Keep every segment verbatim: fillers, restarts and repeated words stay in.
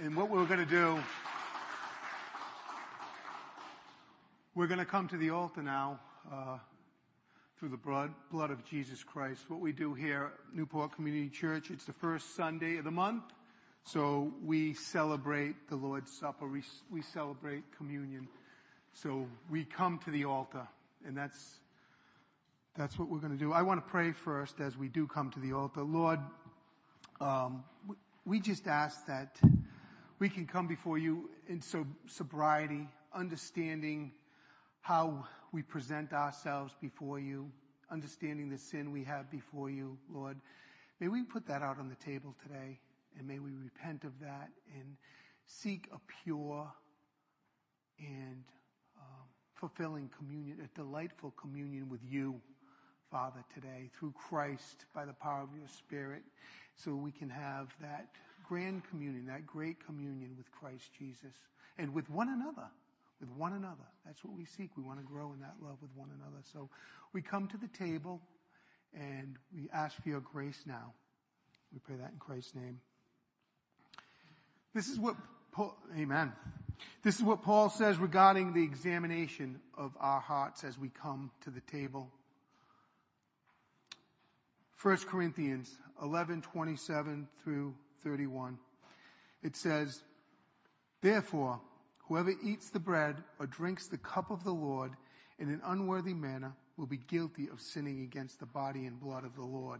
And what we're going to do, we're going to come to the altar now uh, through the blood, blood of Jesus Christ. What we do here at Newport Community Church, it's the first Sunday of the month, so we celebrate the Lord's Supper. We, we celebrate communion. So we come to the altar, and that's that's what we're going to do. I want to pray first as we do come to the altar. Lord, um, we just ask that we can come before you in so sobriety, understanding how we present ourselves before you, understanding the sin we have before you, Lord. May we put that out on the table today, and may we repent of that and seek a pure and um, fulfilling communion, a delightful communion with you, Father, today, through Christ, by the power of your Spirit, so we can have that grand communion, that great communion with Christ Jesus, and with one another, with one another. That's what we seek. We want to grow in that love with one another. So we come to the table, and we ask for your grace now. We pray that in Christ's name. This is what Paul, amen. This is what Paul says regarding the examination of our hearts as we come to the table. First Corinthians eleven, twenty-seven through thirty-one. It says, "Therefore, whoever eats the bread or drinks the cup of the Lord in an unworthy manner will be guilty of sinning against the body and blood of the Lord.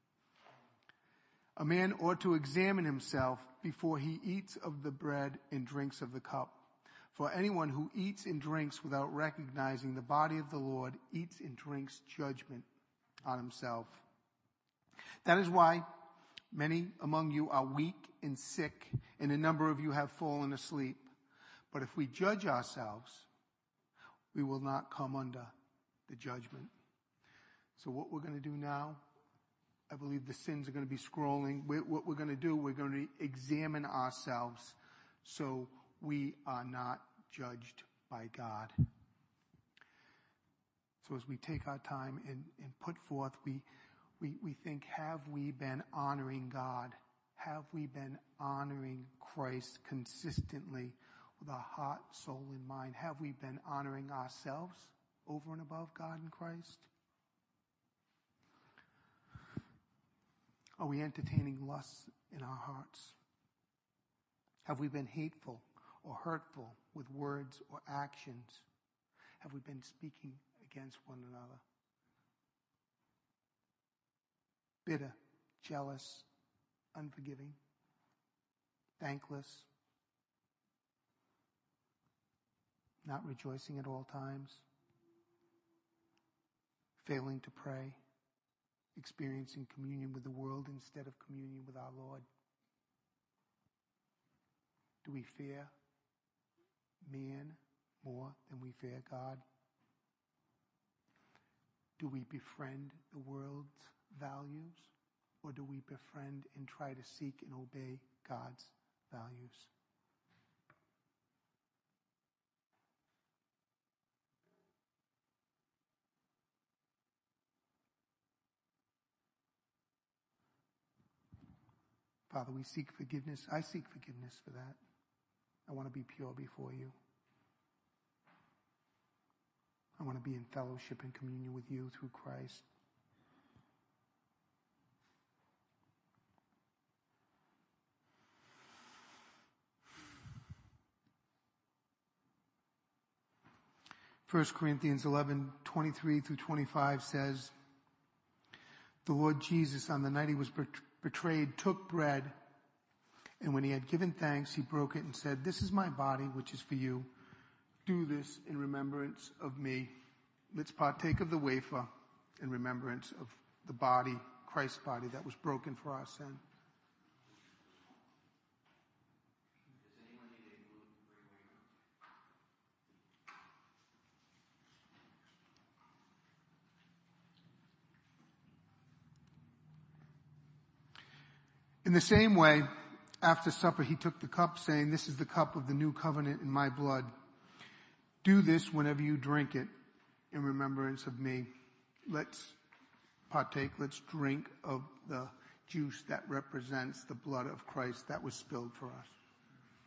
A man ought to examine himself before he eats of the bread and drinks of the cup. For anyone who eats and drinks without recognizing the body of the Lord eats and drinks judgment on himself. That is why many among you are weak and sick, and a number of you have fallen asleep. But if we judge ourselves, we will not come under the judgment." So what we're going to do now, I believe the sins are going to be scrolling. We're, what we're going to do, we're going to examine ourselves so we are not judged by God. So as we take our time and, and put forth, we, we, we think, have we been honoring God? Have we been honoring Christ consistently with our heart, soul, and mind? Have we been honoring ourselves over and above God and Christ? Are we entertaining lusts in our hearts? Have we been hateful or hurtful with words or actions? Have we been speaking against one another? Bitter, jealous, unforgiving, thankless, not rejoicing at all times, failing to pray, experiencing communion with the world instead of communion with our Lord? Do we fear man more than we fear God? Do we befriend the world's values, or do we befriend and try to seek and obey God's values? Father, we seek forgiveness. I seek forgiveness for that. I want to be pure before you. I want to be in fellowship and communion with you through Christ. First Corinthians eleven, twenty-three through twenty-five says, "The Lord Jesus, on the night he was betrayed, took bread, and when he had given thanks, he broke it and said, 'This is my body, which is for you. Do this in remembrance of me.' Let's partake of the wafer in remembrance of the body, Christ's body, that was broken for our sin." In the same way, after supper, he took the cup, saying, "This is the cup of the new covenant in my blood. Do this whenever you drink it in remembrance of me." Let's partake, let's drink of the juice that represents the blood of Christ that was spilled for us.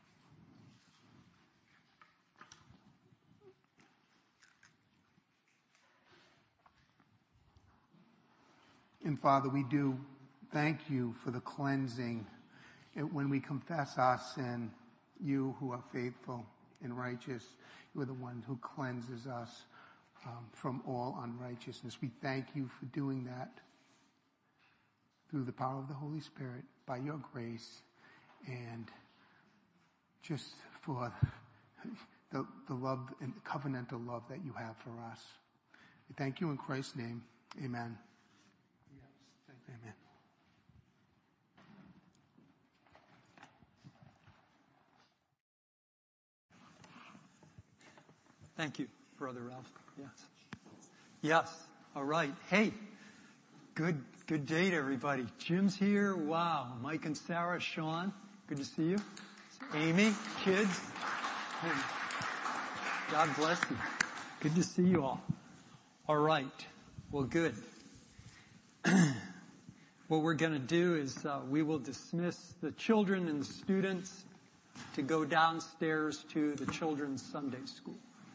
And Father, we do thank you for the cleansing. And when we confess our sin, you who are faithful and righteous, you are the one who cleanses us um, from all unrighteousness. We thank you for doing that through the power of the Holy Spirit, by your grace, and just for the, the love and the covenantal love that you have for us. We thank you in Christ's name. Amen. Amen. Thank you, Brother Ralph. Yes. Yes. All right. Hey, good, good day to everybody. Jim's here. Wow. Mike and Sarah, Sean. Good to see you. Amy, kids. Hey. God bless you. Good to see you all. All right. Well, good. What we're going to do is uh, we will dismiss the children and the students to go downstairs to the children's Sunday school.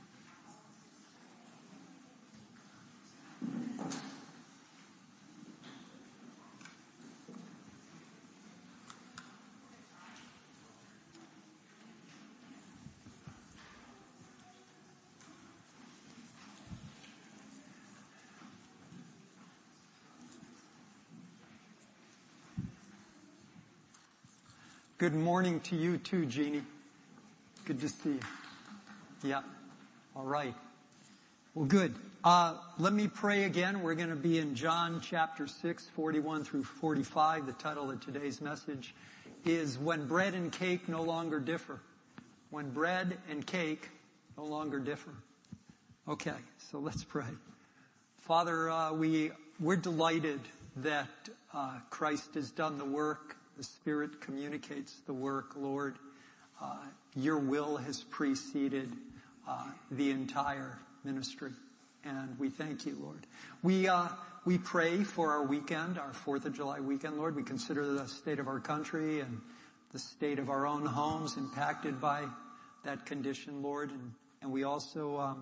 Good morning to you too, Jeannie. Good to see you. Yeah. All right. Well, good. Uh, let me pray again. We're going to be in John chapter six, forty-one through forty-five. The title of today's message is When Bread and Cake No Longer Differ. When bread and cake no longer differ. Okay, so let's pray. Father, uh, we, we're delighted that uh, Christ has done the work. The Spirit communicates the work, Lord. Uh, your will has preceded uh, the entire ministry. And we thank you, Lord. We uh, we pray for our weekend, our fourth of July weekend, Lord. We consider the state of our country and the state of our own homes impacted by that condition, Lord. And, and we also um,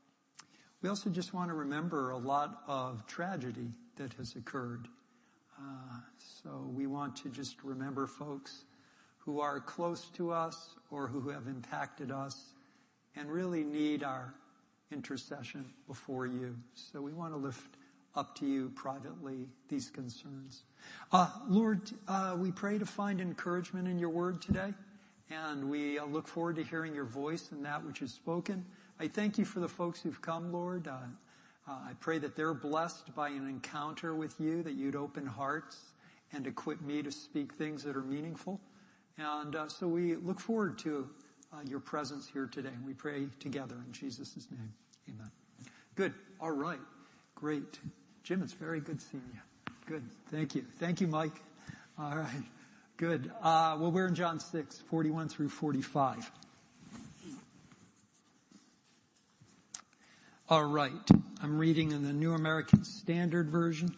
we also just want to remember a lot of tragedy that has occurred. Uh, so we want to just remember folks who are close to us or who have impacted us and really need our intercession before you. So we want to lift up to you privately these concerns. Uh, Lord, uh, we pray to find encouragement in your word today, and we uh, look forward to hearing your voice in that which is spoken. I thank you for the folks who've come, Lord. Uh, Uh, I pray that they're blessed by an encounter with you, that you'd open hearts and equip me to speak things that are meaningful. And uh, so we look forward to uh, your presence here today. And we pray together in Jesus' name. Amen. Good. All right. Great. Jim, it's very good seeing you. Good. Thank you. Thank you, Mike. All right. Good. Uh, well, we're in John six, forty-one through forty-five. All right. I'm reading in the New American Standard Version.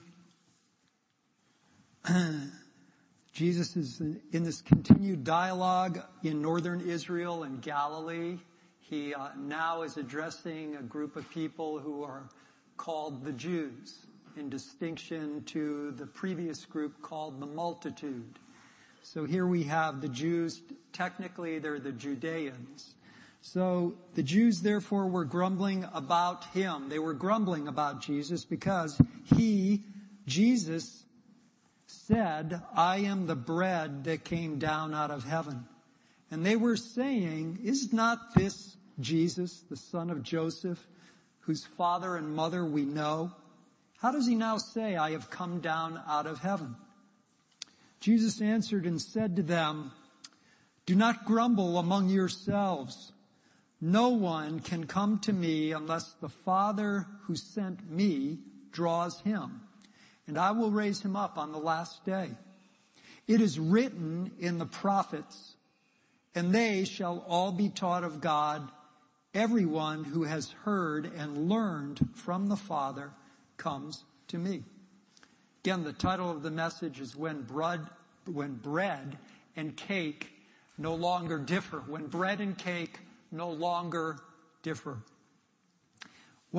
Jesus is in this continued dialogue in northern Israel and Galilee. He uh, now is addressing a group of people who are called the Jews, in distinction to the previous group called the multitude. So here we have the Jews. Technically, they're the Judeans. So the Jews, therefore, were grumbling about him. They were grumbling about Jesus because he, Jesus, said, I am the bread that came down out of heaven. And they were saying, is not this Jesus, the son of Joseph, whose father and mother we know? How does he now say, I have come down out of heaven? Jesus answered and said to them, do not grumble among yourselves. No one can come to me unless the Father who sent me draws him, and I will raise him up on the last day. It is written in the prophets, and they shall all be taught of God. Everyone who has heard and learned from the Father comes to me. Again, the title of the message is When Bread, when bread and Cake No Longer Differ. When bread and cake no longer differ. Well,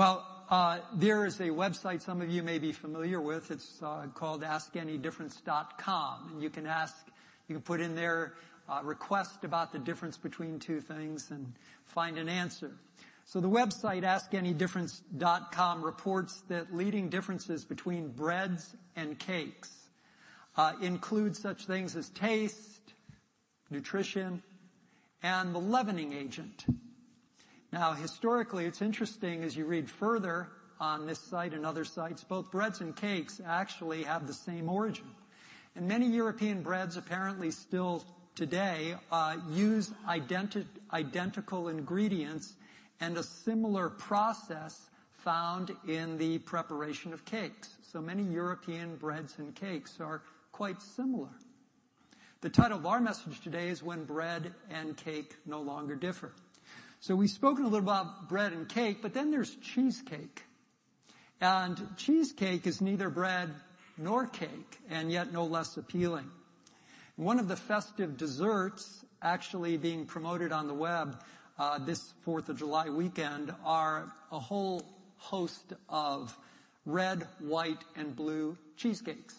uh, there is a website some of you may be familiar with. It's uh, called ask any difference dot com, and you can ask, you can put in there uh, request about the difference between two things and find an answer. So the website ask any difference dot com reports that leading differences between breads and cakes uh, include such things as taste, nutrition, and the leavening agent. Now, historically, it's interesting as you read further on this site and other sites, both breads and cakes actually have the same origin. And many European breads apparently still today uh, use identi- identical ingredients and a similar process found in the preparation of cakes. So many European breads and cakes are quite similar. The title of our message today is When Bread and Cake No Longer Differ. So we've spoken a little about bread and cake, but then there's cheesecake. And cheesecake is neither bread nor cake, and yet no less appealing. One of the festive desserts actually being promoted on the web uh, this fourth of July weekend are a whole host of red, white, and blue cheesecakes.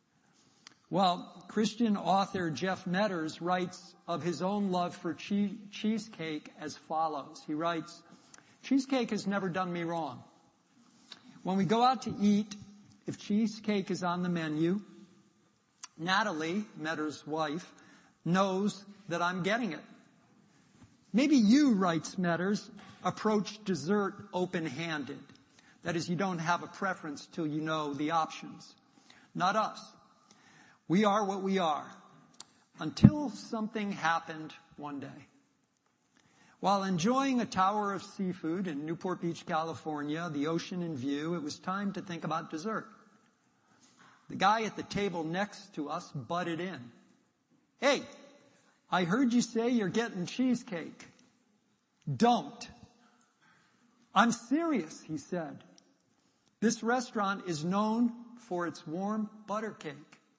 Well, Christian author Jeff Metters writes of his own love for che- cheesecake as follows. He writes, "Cheesecake has never done me wrong. When we go out to eat, if cheesecake is on the menu, Natalie, Metters' wife, knows that I'm getting it. Maybe you," writes Metters, "approach dessert open-handed. That is, you don't have a preference till you know the options. Not us. We are what we are, until something happened one day. While enjoying a tower of seafood in Newport Beach, California, the ocean in view, it was time to think about dessert. The guy at the table next to us butted in. 'Hey, I heard you say you're getting cheesecake.' 'Don't.' 'I'm serious,' he said. 'This restaurant is known for its warm butter cake.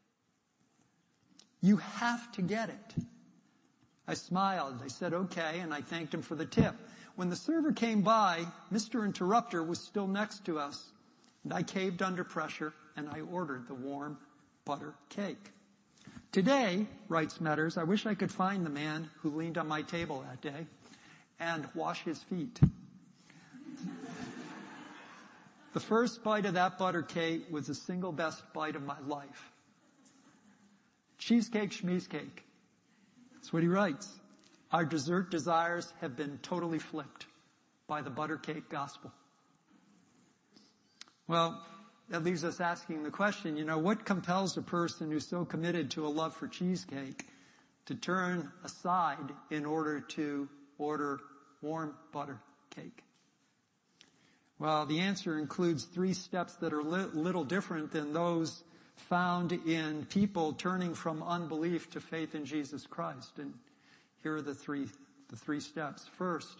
You have to get it.' I smiled. I said, okay, and I thanked him for the tip. When the server came by, Mister Interrupter was still next to us, and I caved under pressure, and I ordered the warm butter cake. Today," writes Metters, "I wish I could find the man who leaned on my table that day and wash his feet." The first bite of that butter cake was the single best bite of my life. Cheesecake, schmeesecake. That's what he writes. Our dessert desires have been totally flipped by the butter cake gospel. Well, that leaves us asking the question, you know, what compels a person who's so committed to a love for cheesecake to turn aside in order to order warm butter cake? Well, the answer includes three steps that are li- little different than those found in people turning from unbelief to faith in Jesus Christ. And here are the three, the three steps. First,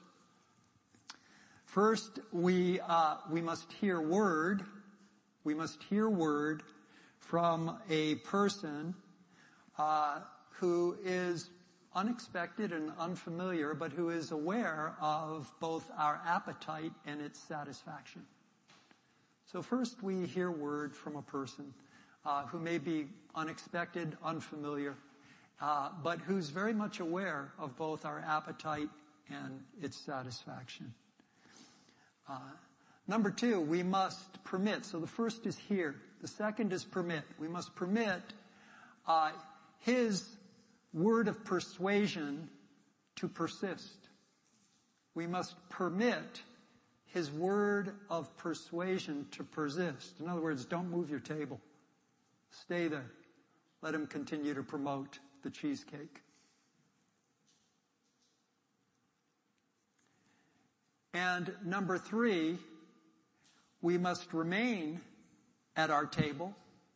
first we, uh, we must hear word. We must hear word from a person, uh, who is unexpected and unfamiliar, but who is aware of both our appetite and its satisfaction. So first we hear word from a person Uh, who may be unexpected, unfamiliar, uh, but who's very much aware of both our appetite and its satisfaction. Uh, number two, we must permit. So the first is hear. The second is permit. We must permit uh, his word of persuasion to persist. We must permit his word of persuasion to persist. In other words, don't move your table. Stay there. Let him continue to promote the cheesecake. And number three, we must remain at our table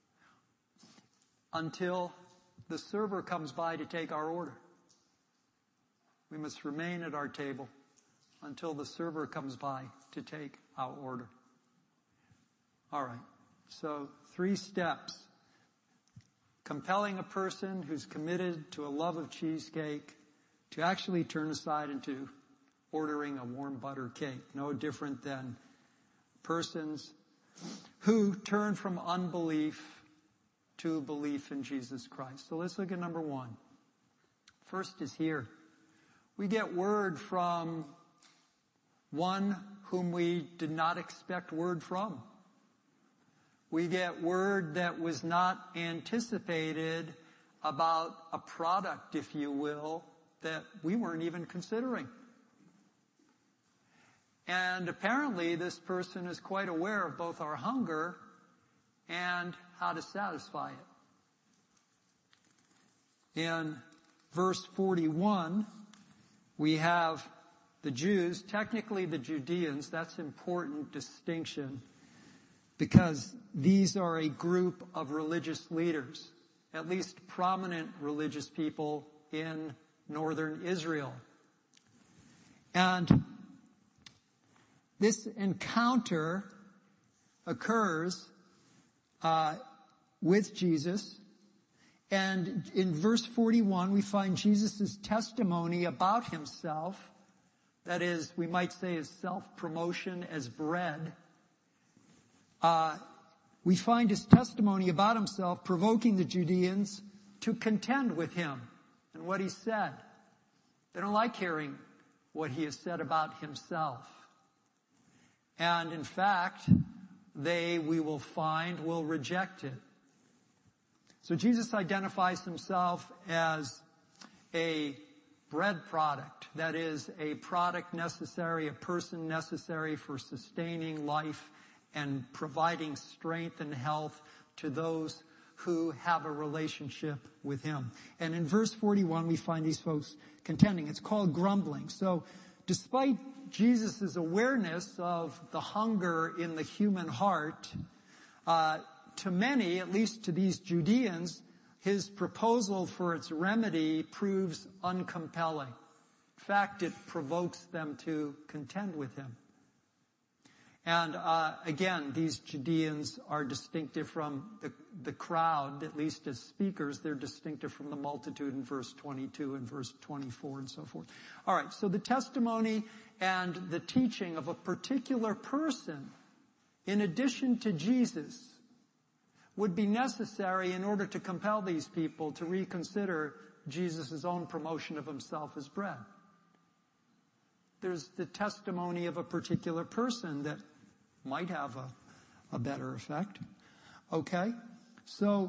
until the server comes by to take our order. We must remain at our table until the server comes by to take our order. All right. So three steps. Compelling a person who's committed to a love of cheesecake to actually turn aside into ordering a warm butter cake. No different than persons who turn from unbelief to belief in Jesus Christ. So let's look at number one. First is here. We get word from one whom we did not expect word from. We get word that was not anticipated about a product, if you will, that we weren't even considering. And apparently this person is quite aware of both our hunger and how to satisfy it. In verse forty-one, we have the Jews, technically the Judeans. That's an important distinction because these are a group of religious leaders, at least prominent religious people in northern Israel. And this encounter occurs uh, with Jesus. And in verse forty-one, we find Jesus' testimony about himself. That is, we might say his self-promotion as bread. Uh, we find his testimony about himself provoking the Judeans to contend with him and what he said. They don't like hearing what he has said about himself. And in fact, they, we will find, will reject it. So Jesus identifies himself as a bread product. That is, a product necessary, a person necessary for sustaining life and providing strength and health to those who have a relationship with him. And in verse forty-one, we find these folks contending. It's called grumbling. So despite Jesus' awareness of the hunger in the human heart, uh, to many, at least to these Judeans, his proposal for its remedy proves uncompelling. In fact, it provokes them to contend with him. And uh, again, these Judeans are distinctive from the, the crowd, at least as speakers. They're distinctive from the multitude in verse twenty-two and verse twenty-four and so forth. All right, so the testimony and the teaching of a particular person, in addition to Jesus, would be necessary in order to compel these people to reconsider Jesus' own promotion of himself as bread. There's the testimony of a particular person that might have a, a better effect. Okay? So,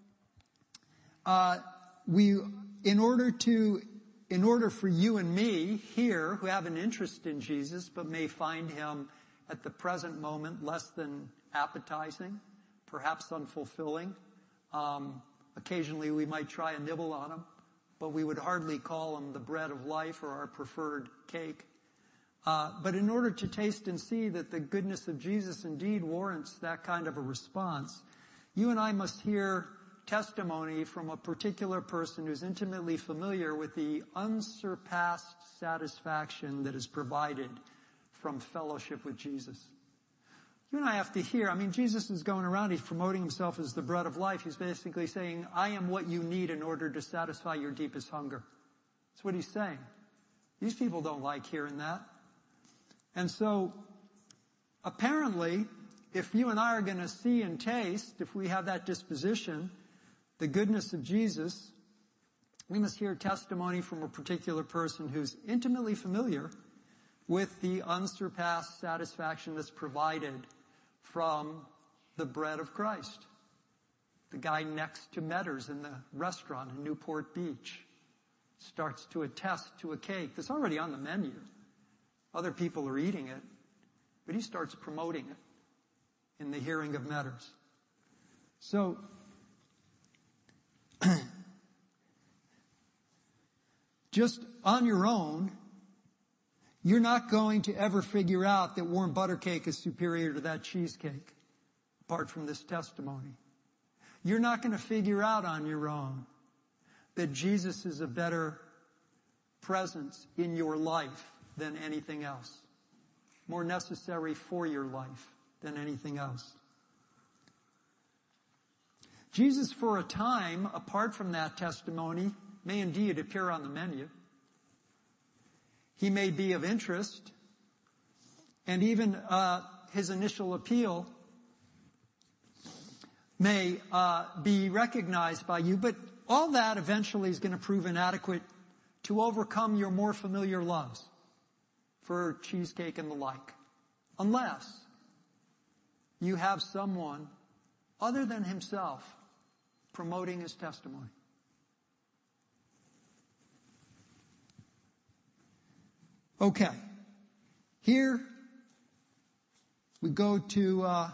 uh, we, in order to, in order for you and me here who have an interest in Jesus but may find him at the present moment less than appetizing, perhaps unfulfilling. Um, occasionally we might try a nibble on him, but we would hardly call him the bread of life or our preferred cake. Uh, but in order to taste and see that the goodness of Jesus indeed warrants that kind of a response, you and I must hear testimony from a particular person who's intimately familiar with the unsurpassed satisfaction that is provided from fellowship with Jesus. You and I have to hear, I mean, Jesus is going around, he's promoting himself as the bread of life. He's basically saying, I am what you need in order to satisfy your deepest hunger. That's what he's saying. These people don't like hearing that. And so, apparently, if you and I are going to see and taste, if we have that disposition, the goodness of Jesus, we must hear testimony from a particular person who's intimately familiar with the unsurpassed satisfaction that's provided from the bread of Christ. The guy next to Metters in the restaurant in Newport Beach starts to attest to a cake that's already on the menu. Other people are eating it, but he starts promoting it in the hearing of Metters. So, just on your own, you're not going to ever figure out that warm butter cake is superior to that cheesecake, apart from this testimony. You're not going to figure out on your own that Jesus is a better presence in your life than anything else, more necessary for your life than anything else. Jesus, for a time, apart from that testimony, may indeed appear on the menu. He may be of interest, and even uh, his initial appeal may uh, be recognized by you, but all that eventually is going to prove inadequate to overcome your more familiar loves for cheesecake and the like, unless you have someone other than himself promoting his testimony. Okay. Here we go to uh,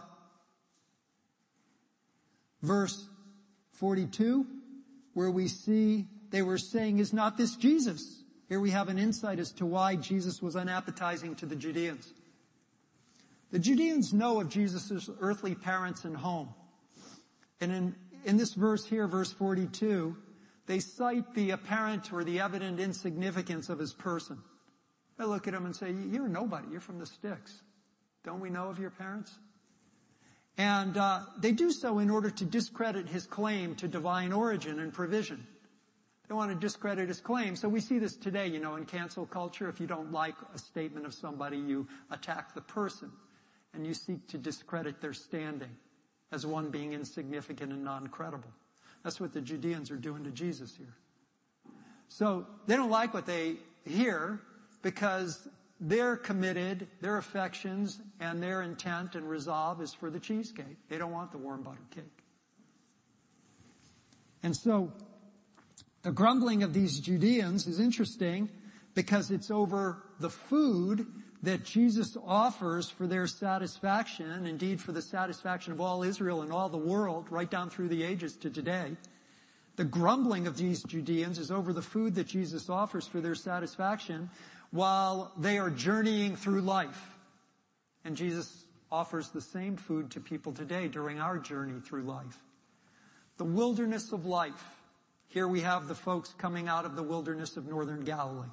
verse forty-two, where we see they were saying, "Is not this Jesus?" Here we have an insight as to why Jesus was unappetizing to the Judeans. The Judeans know of Jesus' earthly parents and home. And in, in this verse here, verse forty-two, they cite the apparent or the evident insignificance of his person. They look at him and say, "You're nobody. You're from the sticks. Don't we know of your parents?" And uh, they do so in order to discredit his claim to divine origin and provision. They want to discredit his claim. So we see this today, you know, in cancel culture. If you don't like a statement of somebody, you attack the person. And you seek to discredit their standing as one being insignificant and non-credible. That's what the Judeans are doing to Jesus here. So they don't like what they hear because they're committed, their affections, and their intent and resolve is for the cheesecake. They don't want the warm butter cake. And so the grumbling of these Judeans is interesting because it's over the food that Jesus offers for their satisfaction, indeed for the satisfaction of all Israel and all the world, right down through the ages to today. The grumbling of these Judeans is over the food that Jesus offers for their satisfaction while they are journeying through life. And Jesus offers the same food to people today during our journey through life. The wilderness of life. Here we have the folks coming out of the wilderness of northern Galilee.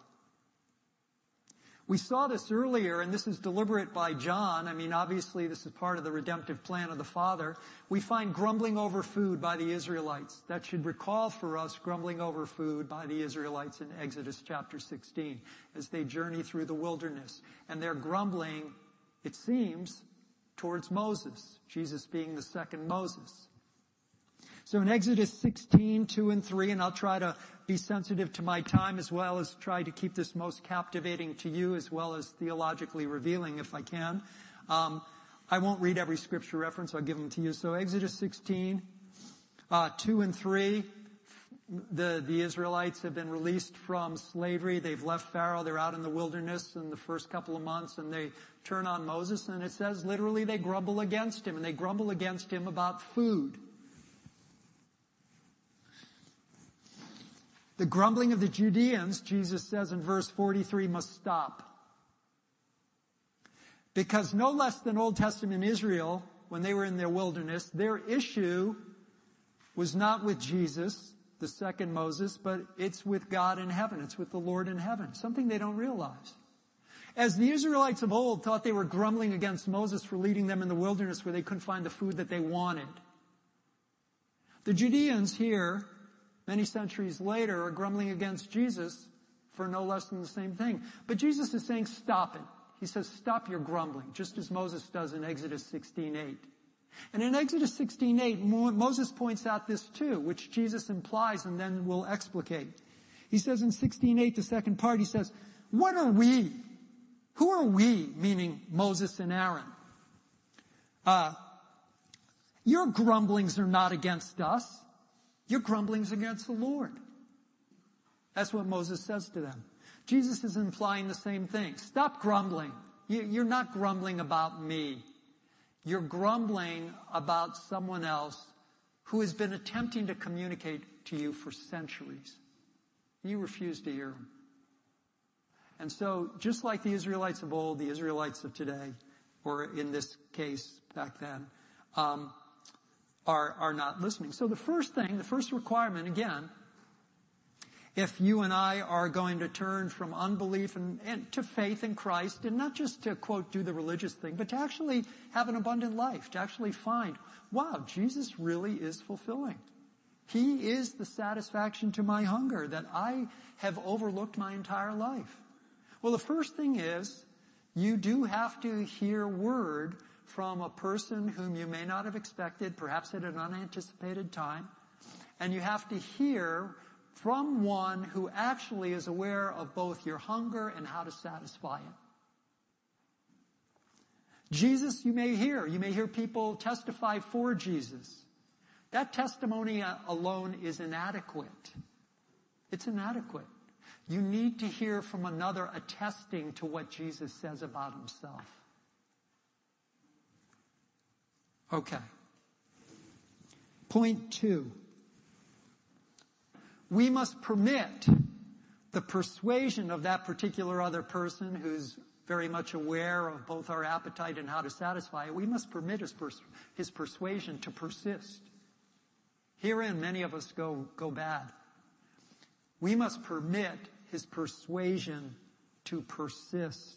We saw this earlier, and this is deliberate by John. I mean, obviously, this is part of the redemptive plan of the Father. We find grumbling over food by the Israelites. That should recall for us grumbling over food by the Israelites in Exodus chapter sixteen as they journey through the wilderness. And they're grumbling, it seems, towards Moses, Jesus being the second Moses. So in Exodus sixteen, two and three, and I'll try to be sensitive to my time as well as try to keep this most captivating to you as well as theologically revealing if I can. Um, I won't read every scripture reference. I'll give them to you. So Exodus sixteen, uh, two and three, the, the Israelites have been released from slavery. They've left Pharaoh. They're out in the wilderness in the first couple of months and they turn on Moses and it says literally they grumble against him and they grumble against him about food. The grumbling of the Judeans, Jesus says in verse forty-three, must stop. Because no less than Old Testament Israel, when they were in their wilderness, their issue was not with Jesus, the second Moses, but it's with God in heaven. It's with the Lord in heaven. Something they don't realize. As the Israelites of old thought they were grumbling against Moses for leading them in the wilderness where they couldn't find the food that they wanted, the Judeans here, many centuries later, are grumbling against Jesus for no less than the same thing. But Jesus is saying, stop it. He says, stop your grumbling, just as Moses does in Exodus sixteen eight. And in Exodus sixteen eight, Moses points out this too, which Jesus implies and then will explicate. He says in sixteen eight, the second part, he says, what are we? Who are we? Meaning Moses and Aaron. Uh, your grumblings are not against us. Your grumbling's against the Lord. That's what Moses says to them. Jesus is implying the same thing. Stop grumbling. You're not grumbling about me. You're grumbling about someone else who has been attempting to communicate to you for centuries. You refuse to hear him. And so, just like the Israelites of old, the Israelites of today, or in this case back then, um, Are, are not listening. So the first thing, the first requirement, again, if you and I are going to turn from unbelief and, and to faith in Christ, and not just to, quote, do the religious thing, but to actually have an abundant life, to actually find, wow, Jesus really is fulfilling. He is the satisfaction to my hunger that I have overlooked my entire life. Well, the first thing is, you do have to hear word from a person whom you may not have expected, perhaps at an unanticipated time. And you have to hear from one who actually is aware of both your hunger and how to satisfy it. Jesus, you may hear. You may hear people testify for Jesus. That testimony alone is inadequate. It's inadequate. You need to hear from another attesting to what Jesus says about himself. Okay. Point two. We must permit the persuasion of that particular other person who's very much aware of both our appetite and how to satisfy it. We must permit his, pers- his persuasion to persist. Herein, many of us go, go bad. We must permit his persuasion to persist.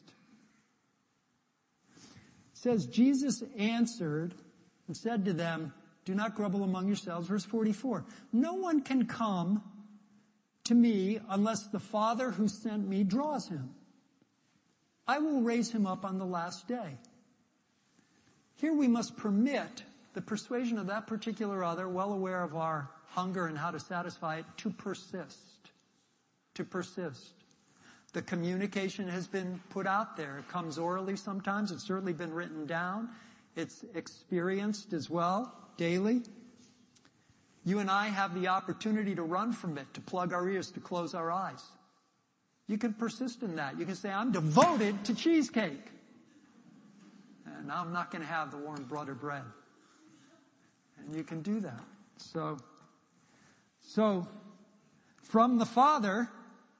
It says, Jesus answered and said to them, do not grumble among yourselves. Verse forty-four. No one can come to me unless the Father who sent me draws him. I will raise him up on the last day. Here we must permit the persuasion of that particular other, well aware of our hunger and how to satisfy it, to persist. To persist. The communication has been put out there. It comes orally sometimes. It's certainly been written down. It's experienced as well, daily. You and I have the opportunity to run from it, to plug our ears, to close our eyes. You can persist in that. You can say, I'm devoted to cheesecake. And I'm not going to have the warm buttered bread. And you can do that. So, so from the Father,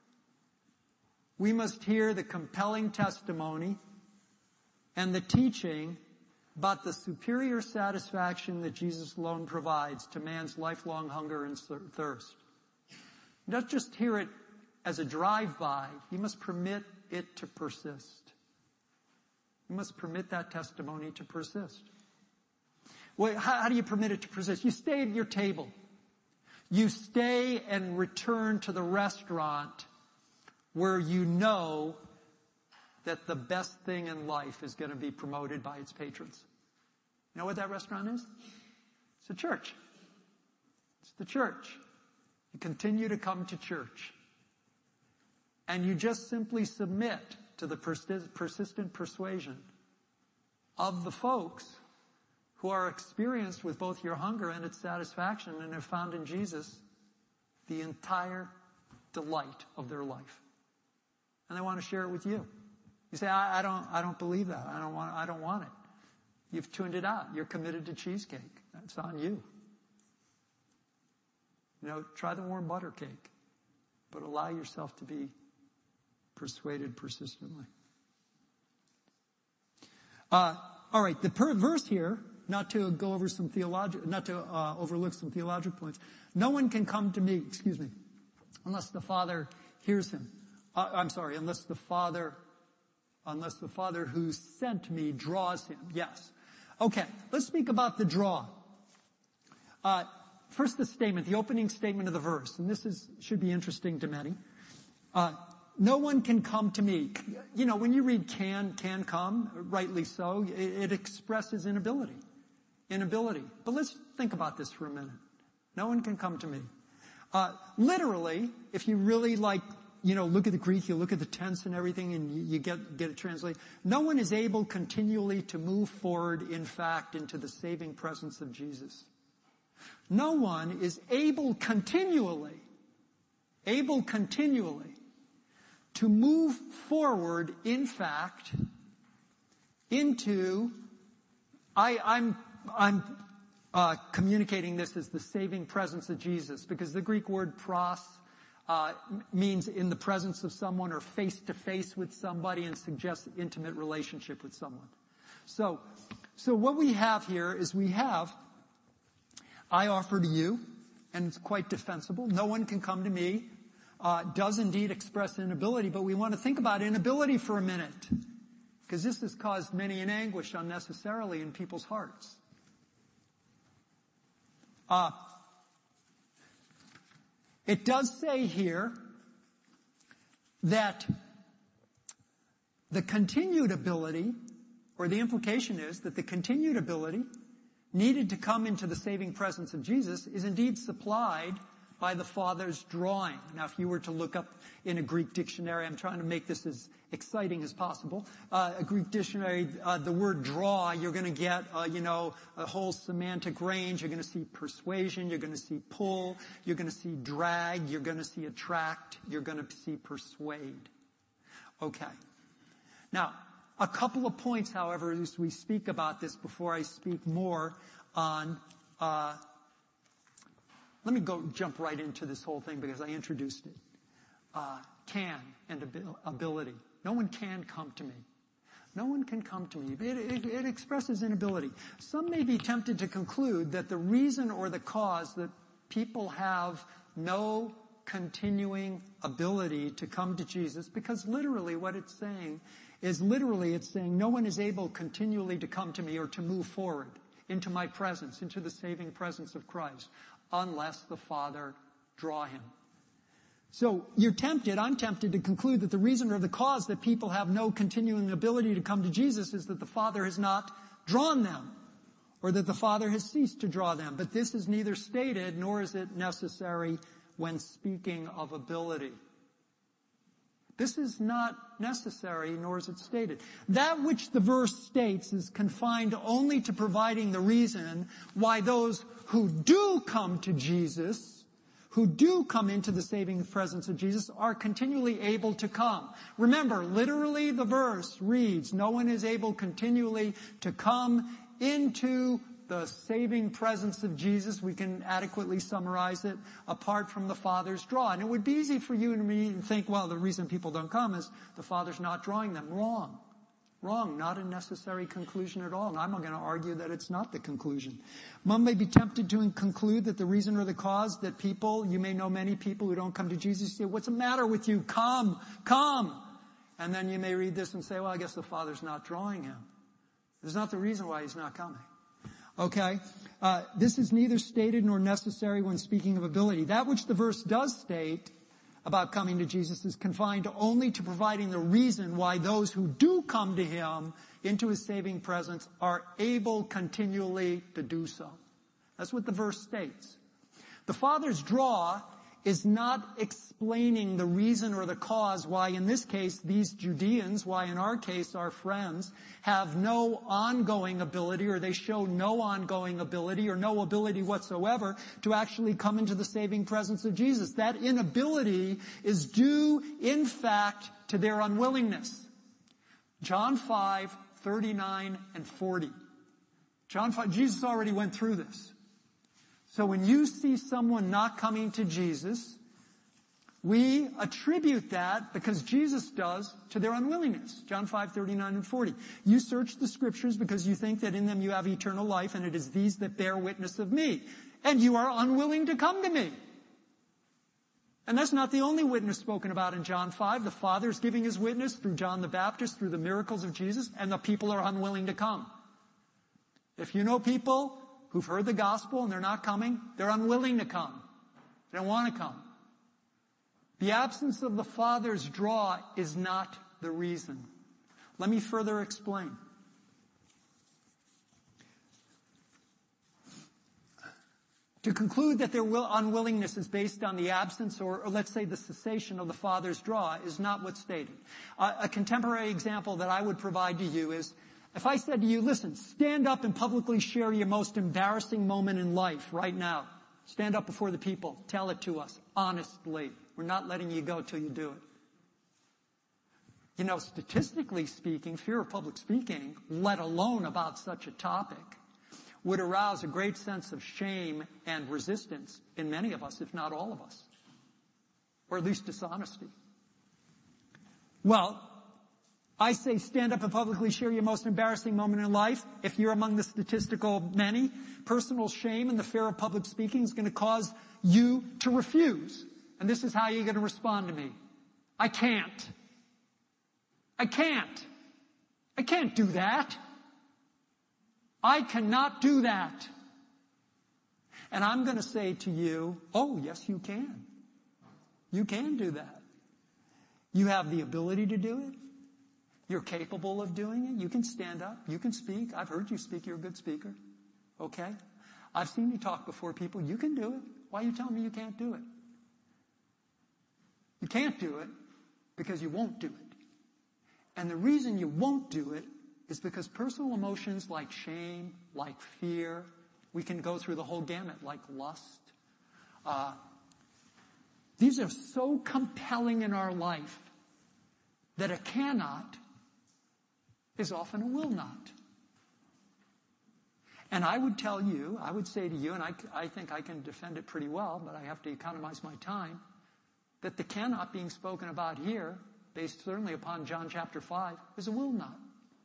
we must hear the compelling testimony and the teaching about the superior satisfaction that Jesus alone provides to man's lifelong hunger and thirst. Not just hear it as a drive-by. You must permit it to persist. You must permit that testimony to persist. Well, how, how do you permit it to persist? You stay at your table. You stay and return to the restaurant where you know that the best thing in life is going to be promoted by its patrons. You know what that restaurant is? It's a church. It's the church. You continue to come to church. And you just simply submit to the persist- persistent persuasion of the folks who are experienced with both your hunger and its satisfaction and have found in Jesus the entire delight of their life. And they want to share it with you. You say, I, I don't, I don't believe that. I don't want, I don't want it. You've tuned it out. You're committed to cheesecake. That's on you. You know, try the warm butter cake, but allow yourself to be persuaded persistently. Uh, all right, the per- verse here, not to go over some theological, not to uh, overlook some theological points. No one can come to me, excuse me, unless the Father hears him. Uh, I'm sorry, unless the Father, unless the Father who sent me draws him. Yes. Okay, let's speak about the draw. Uh, first, the statement, the opening statement of the verse, and this is should be interesting to many. Uh, no one can come to me. You know, when you read can, can come, rightly so, it, it expresses inability. Inability. But let's think about this for a minute. No one can come to me. Uh, literally, if you really like, you know, look at the Greek, you look at the tense and everything, and you, you get, get it translated. No one is able continually to move forward, in fact, into the saving presence of Jesus. No one is able continually, able continually to move forward, in fact, into, I, I'm, I'm uh, communicating this as the saving presence of Jesus, because the Greek word pros uh, means in the presence of someone or face to face with somebody and suggests intimate relationship with someone. So, so what we have here is we have, I offer to you, and it's quite defensible. No one can come to me. Uh, does indeed express inability, but we want to think about inability for a minute, because this has caused many an anguish unnecessarily in people's hearts. Uh, it does say here that the continued ability or the implication is that the continued ability needed to come into the saving presence of Jesus is indeed supplied by the Father's drawing. Now, if you were to look up in a Greek dictionary, I'm trying to make this as exciting as possible, uh, a Greek dictionary, uh, the word draw, you're going to get, uh, you know, a whole semantic range. You're going to see persuasion, you're going to see pull, you're going to see drag, you're going to see attract, you're going to see persuade. Okay. Now, a couple of points, however, as we speak about this before I speak more on, uh, let me go jump right into this whole thing because I introduced it. Uh, can and ability. No one can come to me. No one can come to me. It, it, it expresses inability. Some may be tempted to conclude that the reason or the cause that people have no continuing ability to come to Jesus, because literally what it's saying is literally it's saying no one is able continually to come to me or to move forward into my presence, into the saving presence of Christ, unless the Father draw him. So you're tempted, I'm tempted to conclude that the reason or the cause that people have no continuing ability to come to Jesus is that the Father has not drawn them, or that the Father has ceased to draw them. But this is neither stated nor is it necessary when speaking of ability. This is not necessary, nor is it stated. That which the verse states is confined only to providing the reason why those who do come to Jesus, who do come into the saving presence of Jesus, are continually able to come. Remember, literally the verse reads, no one is able continually to come into the saving presence of Jesus. We can adequately summarize it apart from the Father's draw. And it would be easy for you and me to think, well, the reason people don't come is the Father's not drawing them. Wrong. Wrong. Not a necessary conclusion at all. And I'm going to argue that it's not the conclusion. One may be tempted to conclude that the reason or the cause that people, you may know many people who don't come to Jesus, say, what's the matter with you? Come, come. And then you may read this and say, well, I guess the Father's not drawing him. There's not the reason why he's not coming. Okay? Uh, this is neither stated nor necessary when speaking of ability. That which the verse does state about coming to Jesus is confined only to providing the reason why those who do come to him into his saving presence are able continually to do so. That's what the verse states. The Father's draw is not explaining the reason or the cause why, in this case, these Judeans, why in our case, our friends, have no ongoing ability, or they show no ongoing ability or no ability whatsoever to actually come into the saving presence of Jesus. That inability is due, in fact, to their unwillingness. John five, thirty-nine and forty. John five, Jesus already went through this. So when you see someone not coming to Jesus, we attribute that, because Jesus does, to their unwillingness. John five, thirty-nine and forty. You search the scriptures because you think that in them you have eternal life, and it is these that bear witness of me. And you are unwilling to come to me. And that's not the only witness spoken about in John five. The Father's giving his witness through John the Baptist, through the miracles of Jesus, and the people are unwilling to come. If you know people who've heard the gospel and they're not coming, they're unwilling to come. They don't want to come. The absence of the Father's draw is not the reason. Let me further explain. To conclude that their will, unwillingness is based on the absence or, or let's say the cessation of the Father's draw is not what's stated. Uh, a contemporary example that I would provide to you is, if I said to you, listen, stand up and publicly share your most embarrassing moment in life right now. Stand up before the people. Tell it to us honestly. We're not letting you go till you do it. You know, statistically speaking, fear of public speaking, let alone about such a topic, would arouse a great sense of shame and resistance in many of us, if not all of us. Or at least dishonesty. Well, I say stand up and publicly share your most embarrassing moment in life. If you're among the statistical many, personal shame and the fear of public speaking is going to cause you to refuse. And this is how you're going to respond to me. I can't. I can't. I can't do that. I cannot do that. And I'm going to say to you, oh, yes, you can. You can do that. You have the ability to do it. You're capable of doing it. You can stand up. You can speak. I've heard you speak. You're a good speaker. Okay? I've seen you talk before people. You can do it. Why are you telling me you can't do it? You can't do it because you won't do it. And the reason you won't do it is because personal emotions like shame, like fear, we can go through the whole gamut, like lust. Uh, these are so compelling in our life that a cannot is often a will not. And I would tell you, I would say to you, and I, I think I can defend it pretty well, but I have to economize my time, that the cannot being spoken about here, based certainly upon John chapter five, is a will not.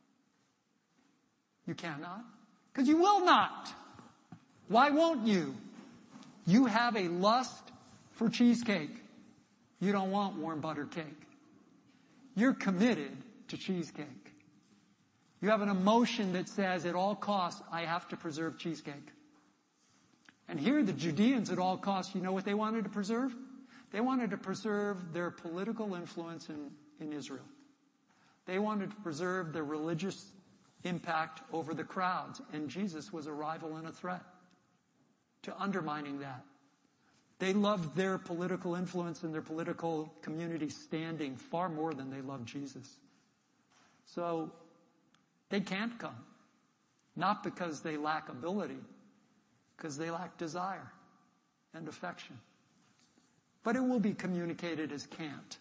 You cannot. Because you will not. Why won't you? You have a lust for cheesecake. You don't want warm butter cake. You're committed to cheesecake. You have an emotion that says, at all costs, I have to preserve cheesecake. And here the Judeans, at all costs, you know what they wanted to preserve? They wanted to preserve their political influence in, in Israel. They wanted to preserve their religious impact over the crowds. And Jesus was a rival and a threat to undermining that. They loved their political influence and their political community standing far more than they loved Jesus. So they can't come. Not because they lack ability, because they lack desire and affection. But it will be communicated as can't.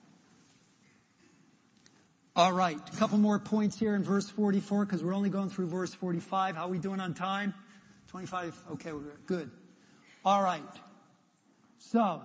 All right, a couple more points here in verse forty-four, because we're only going through verse forty-five. How are we doing on time? twenty-five? Okay, we're good. All right. So,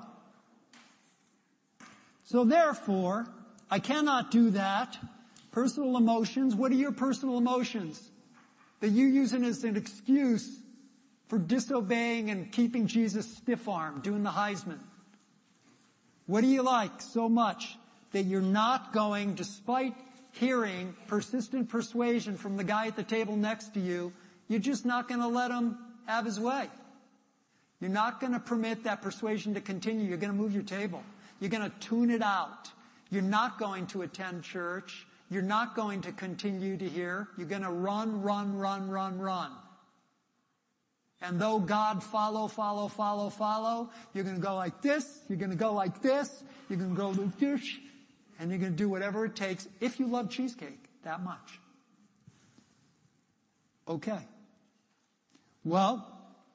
so therefore, I cannot do that. Personal emotions. What are your personal emotions that you using as an excuse for disobeying and keeping Jesus stiff-armed, doing the Heisman? What do you like so much that you're not going, despite hearing persistent persuasion from the guy at the table next to you, you're just not going to let him have his way? You're not going to permit that persuasion to continue. You're going to move your table. You're going to tune it out. You're not going to attend church. You're not going to continue to hear. You're going to run, run, run, run, run. And though God follow, follow, follow, follow, you're going to go like this, you're going to go like this, you're going to go like this, and you're going to do whatever it takes if you love cheesecake that much. Okay. Well,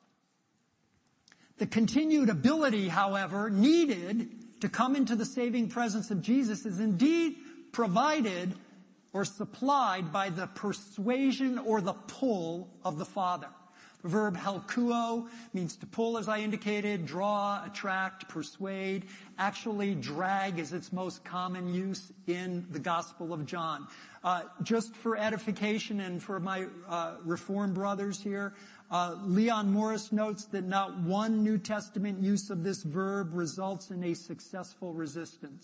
the continued ability, however, needed to come into the saving presence of Jesus is indeed provided or supplied by the persuasion or the pull of the Father. The verb helkuo means to pull, as I indicated, draw, attract, persuade. Actually, drag is its most common use in the Gospel of John. Uh, just for edification and for my uh, Reformed brothers here, uh, Leon Morris notes that not one New Testament use of this verb results in a successful resistance.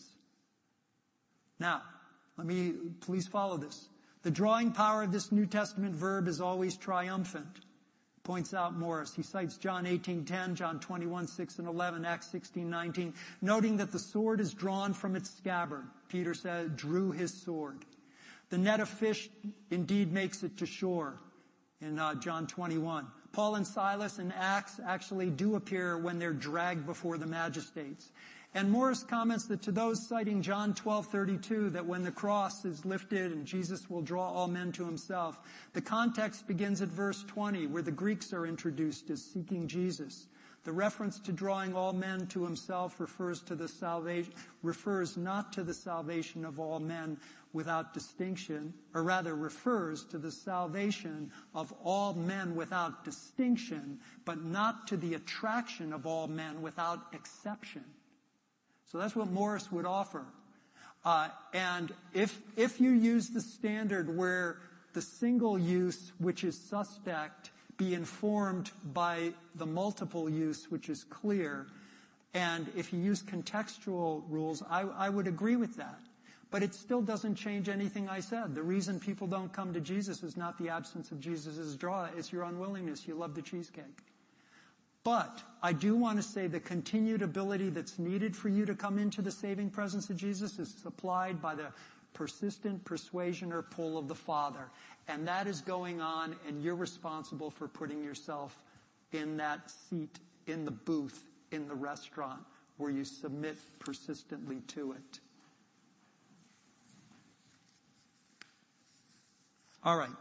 Now, let me, please follow this. The drawing power of this New Testament verb is always triumphant, points out Morris. He cites John eighteen ten, John twenty-one six and eleven, Acts sixteen nineteen, noting that the sword is drawn from its scabbard. Peter said, drew his sword. The net of fish indeed makes it to shore in uh, John twenty-one. Paul and Silas in Acts actually do appear when they're dragged before the magistrates. And Morris comments that to those citing John twelve thirty-two, that when the cross is lifted and Jesus will draw all men to himself, the context begins at verse twenty, where the Greeks are introduced as seeking Jesus. The reference to drawing all men to himself refers to the salvation, refers not to the salvation of all men without distinction, or rather refers to the salvation of all men without distinction, but not to the attraction of all men without exception. So that's what Morris would offer. Uh, and if, if you use the standard where the single use, which is suspect, be informed by the multiple use, which is clear, and if you use contextual rules, I, I would agree with that. But it still doesn't change anything I said. The reason people don't come to Jesus is not the absence of Jesus' draw, it's your unwillingness. You love the cheesecake. But I do want to say the continued ability that's needed for you to come into the saving presence of Jesus is supplied by the persistent persuasion or pull of the Father. And that is going on, and you're responsible for putting yourself in that seat, in the booth, in the restaurant, where you submit persistently to it. All right.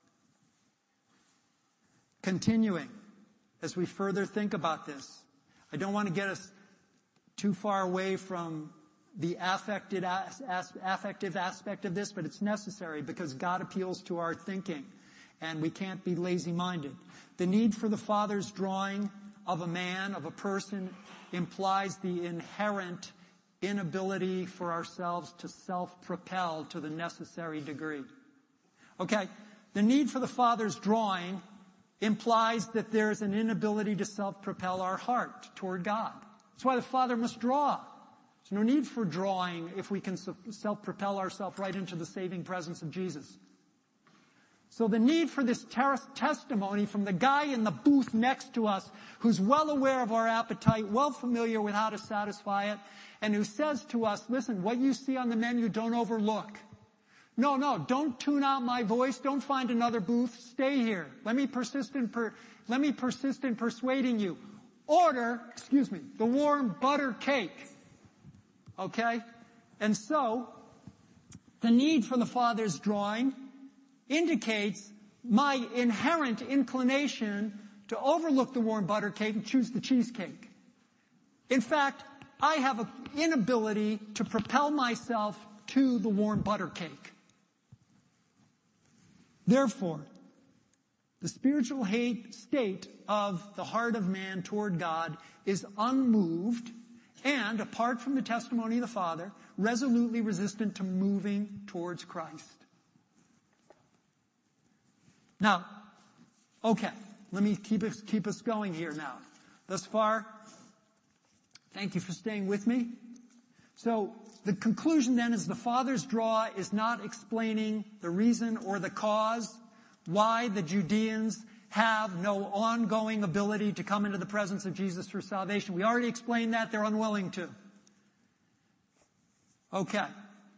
Continuing, as we further think about this, I don't want to get us too far away from the affected as, as, affective aspect of this, but it's necessary because God appeals to our thinking, and we can't be lazy-minded. The need for the Father's drawing of a man, of a person, implies the inherent inability for ourselves to self-propel to the necessary degree. Okay, the need for the Father's drawing implies that there's an inability to self-propel our heart toward God. That's why the Father must draw. There's no need for drawing if we can self-propel ourselves right into the saving presence of Jesus. So the need for this ter- testimony from the guy in the booth next to us, who's well aware of our appetite, well familiar with how to satisfy it, and who says to us, listen, what you see on the menu, don't overlook. No, no, don't tune out my voice. Don't find another booth. Stay here. Let me persist in, per- let me persist in persuading you. Order, excuse me, the warm butter cake. Okay? And so, the need for the Father's drawing indicates my inherent inclination to overlook the warm butter cake and choose the cheesecake. In fact, I have an inability to propel myself to the warm butter cake. Therefore, the spiritual hate state of the heart of man toward God is unmoved and, apart from the testimony of the Father, resolutely resistant to moving towards Christ. Now, okay, let me keep us, keep us going here now. Thus far, thank you for staying with me. So, the conclusion then is the Father's draw is not explaining the reason or the cause why the Judeans have no ongoing ability to come into the presence of Jesus for salvation. We already explained that. They're unwilling to. Okay.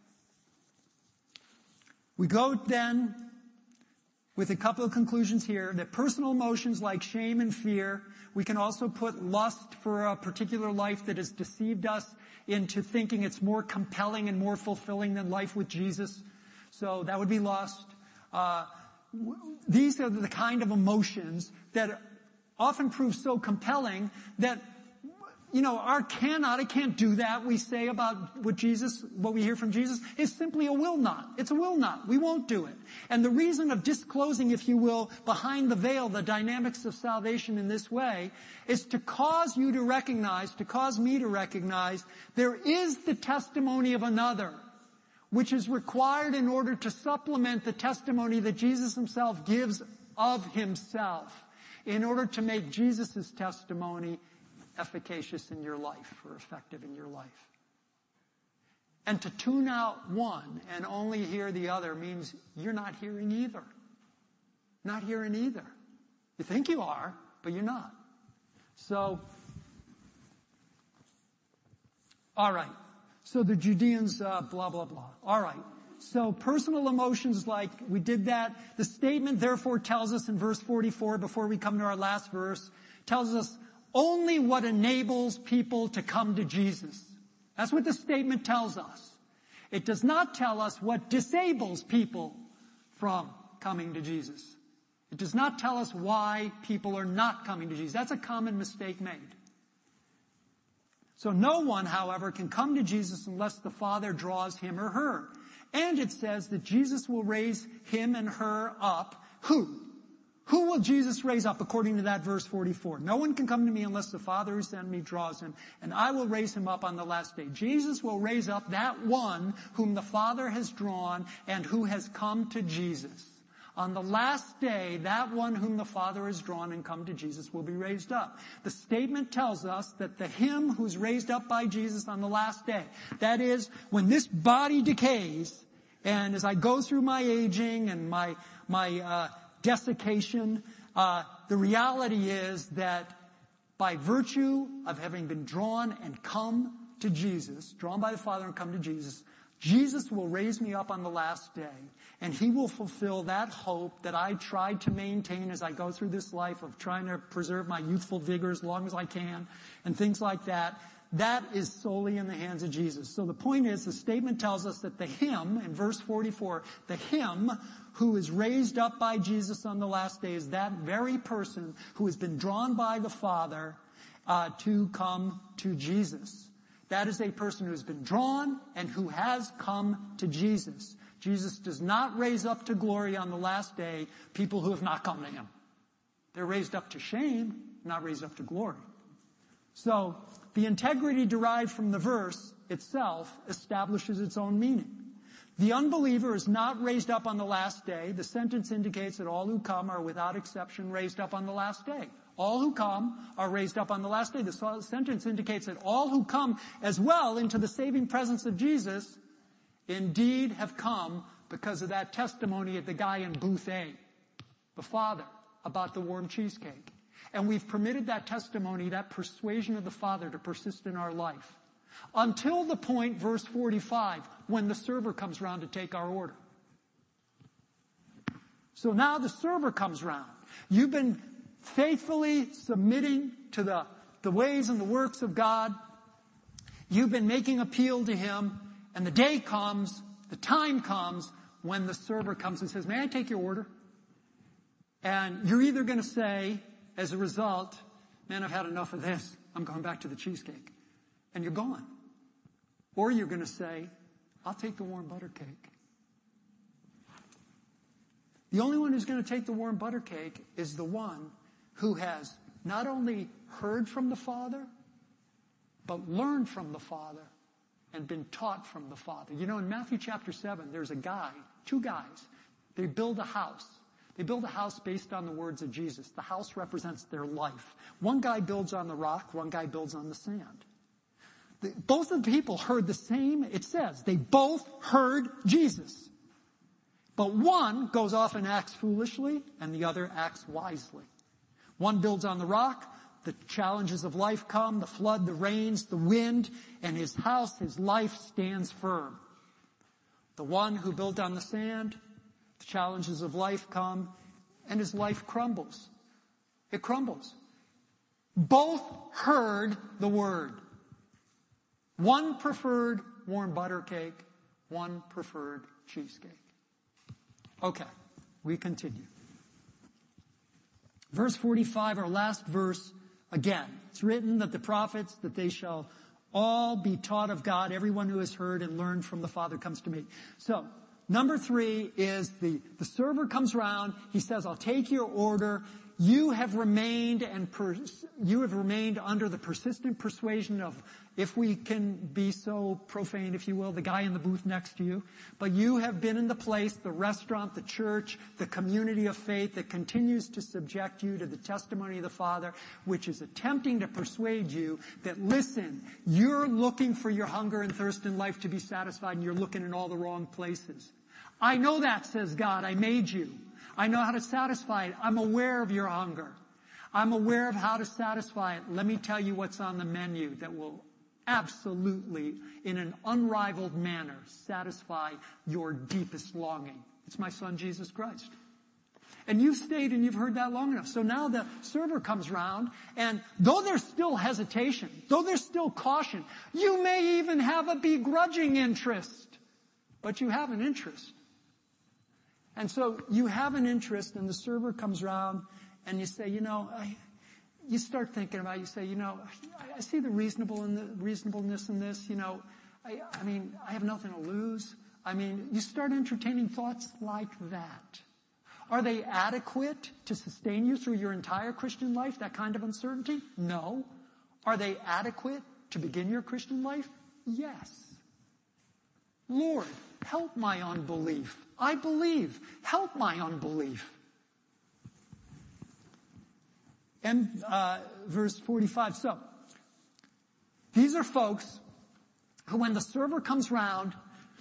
We go then with a couple of conclusions here, that personal emotions like shame and fear, we can also put lust for a particular life that has deceived us into thinking it's more compelling and more fulfilling than life with Jesus. So that would be lust. Uh, these are the kind of emotions that often prove so compelling that, you know, our cannot, I can't do that, we say about what Jesus, what we hear from Jesus, is simply a will not. It's a will not. We won't do it. And the reason of disclosing, if you will, behind the veil, the dynamics of salvation in this way, is to cause you to recognize, to cause me to recognize, there is the testimony of another, which is required in order to supplement the testimony that Jesus himself gives of himself, in order to make Jesus' testimony efficacious in your life or effective in your life. And to tune out one and only hear the other means you're not hearing either. Not hearing either. You think you are, but you're not. So, all right. So the Judeans, uh, blah, blah, blah. All right. So personal emotions, like we did that. The statement therefore tells us in verse forty-four, before we come to our last verse, tells us only what enables people to come to Jesus. That's what the statement tells us. It does not tell us what disables people from coming to Jesus. It does not tell us why people are not coming to Jesus. That's a common mistake made. So no one, however, can come to Jesus unless the Father draws him or her. And it says that Jesus will raise him and her up. Who? Who will Jesus raise up according to that verse forty-four? No one can come to me unless the Father who sent me draws him, and I will raise him up on the last day. Jesus will raise up that one whom the Father has drawn and who has come to Jesus. On the last day, that one whom the Father has drawn and come to Jesus will be raised up. The statement tells us that the him who's raised up by Jesus on the last day, that is, when this body decays, and as I go through my aging and my, my, uh, desiccation, uh, the reality is that by virtue of having been drawn and come to Jesus, drawn by the Father and come to Jesus, Jesus will raise me up on the last day, and he will fulfill that hope that I tried to maintain as I go through this life of trying to preserve my youthful vigor as long as I can, and things like that. That is solely in the hands of Jesus. So the point is, the statement tells us that the him, in verse forty-four, the him who is raised up by Jesus on the last day is that very person who has been drawn by the Father uh, to come to Jesus. That is a person who has been drawn and who has come to Jesus. Jesus does not raise up to glory on the last day people who have not come to him. They're raised up to shame, not raised up to glory. So the integrity derived from the verse itself establishes its own meaning. The unbeliever is not raised up on the last day. The sentence indicates that all who come are without exception raised up on the last day. All who come are raised up on the last day. The sentence indicates that all who come as well into the saving presence of Jesus indeed have come because of that testimony of the guy in booth A, the Father, about the warm cheesecake. And we've permitted that testimony, that persuasion of the Father, to persist in our life until the point, verse forty-five, when the server comes round to take our order. So now the server comes round. You've been faithfully submitting to the, the ways and the works of God. You've been making appeal to him, and the day comes, the time comes, when the server comes and says, may I take your order? And you're either going to say, as a result, man, I've had enough of this. I'm going back to the cheesecake. And you're gone. Or you're going to say, I'll take the warm butter cake. The only one who's going to take the warm butter cake is the one who has not only heard from the Father, but learned from the Father and been taught from the Father. You know, in Matthew chapter seven, there's a guy, two guys. They build a house. They build a house based on the words of Jesus. The house represents their life. One guy builds on the rock, one guy builds on the sand. The, both of the people heard the same, it says. They both heard Jesus. But one goes off and acts foolishly, and the other acts wisely. One builds on the rock, the challenges of life come, the flood, the rains, the wind, and his house, his life stands firm. The one who built on the sand, the challenges of life come, and his life crumbles. It crumbles. Both heard the word. One preferred warm butter cake, one preferred cheesecake. Okay, we continue. Verse forty-five, our last verse, again, it's written that the prophets, that they shall all be taught of God. Everyone who has heard and learned from the Father comes to me. So, number three is the, the server comes round. He says, I'll take your order. You have remained and per, you have remained under the persistent persuasion of, if we can be so profane, if you will, the guy in the booth next to you. But you have been in the place, the restaurant, the church, the community of faith that continues to subject you to the testimony of the Father, which is attempting to persuade you that, listen, you're looking for your hunger and thirst in life to be satisfied, and you're looking in all the wrong places. I know that, says God. I made you. I know how to satisfy it. I'm aware of your hunger. I'm aware of how to satisfy it. Let me tell you what's on the menu that will absolutely, in an unrivaled manner, satisfy your deepest longing. It's my Son, Jesus Christ. And you've stayed and you've heard that long enough. So now the server comes round, and though there's still hesitation, though there's still caution, you may even have a begrudging interest, but you have an interest. And so you have an interest, and the server comes around, and you say, you know, I, you start thinking about it, you say, you know, I, I see the reasonable in the reasonableness in this, you know, I, I mean, I have nothing to lose. I mean, you start entertaining thoughts like that. Are they adequate to sustain you through your entire Christian life, that kind of uncertainty? No. Are they adequate to begin your Christian life? Yes. Lord, help my unbelief. I believe. Help my unbelief. And uh, verse forty-five. So, these are folks who, when the server comes round,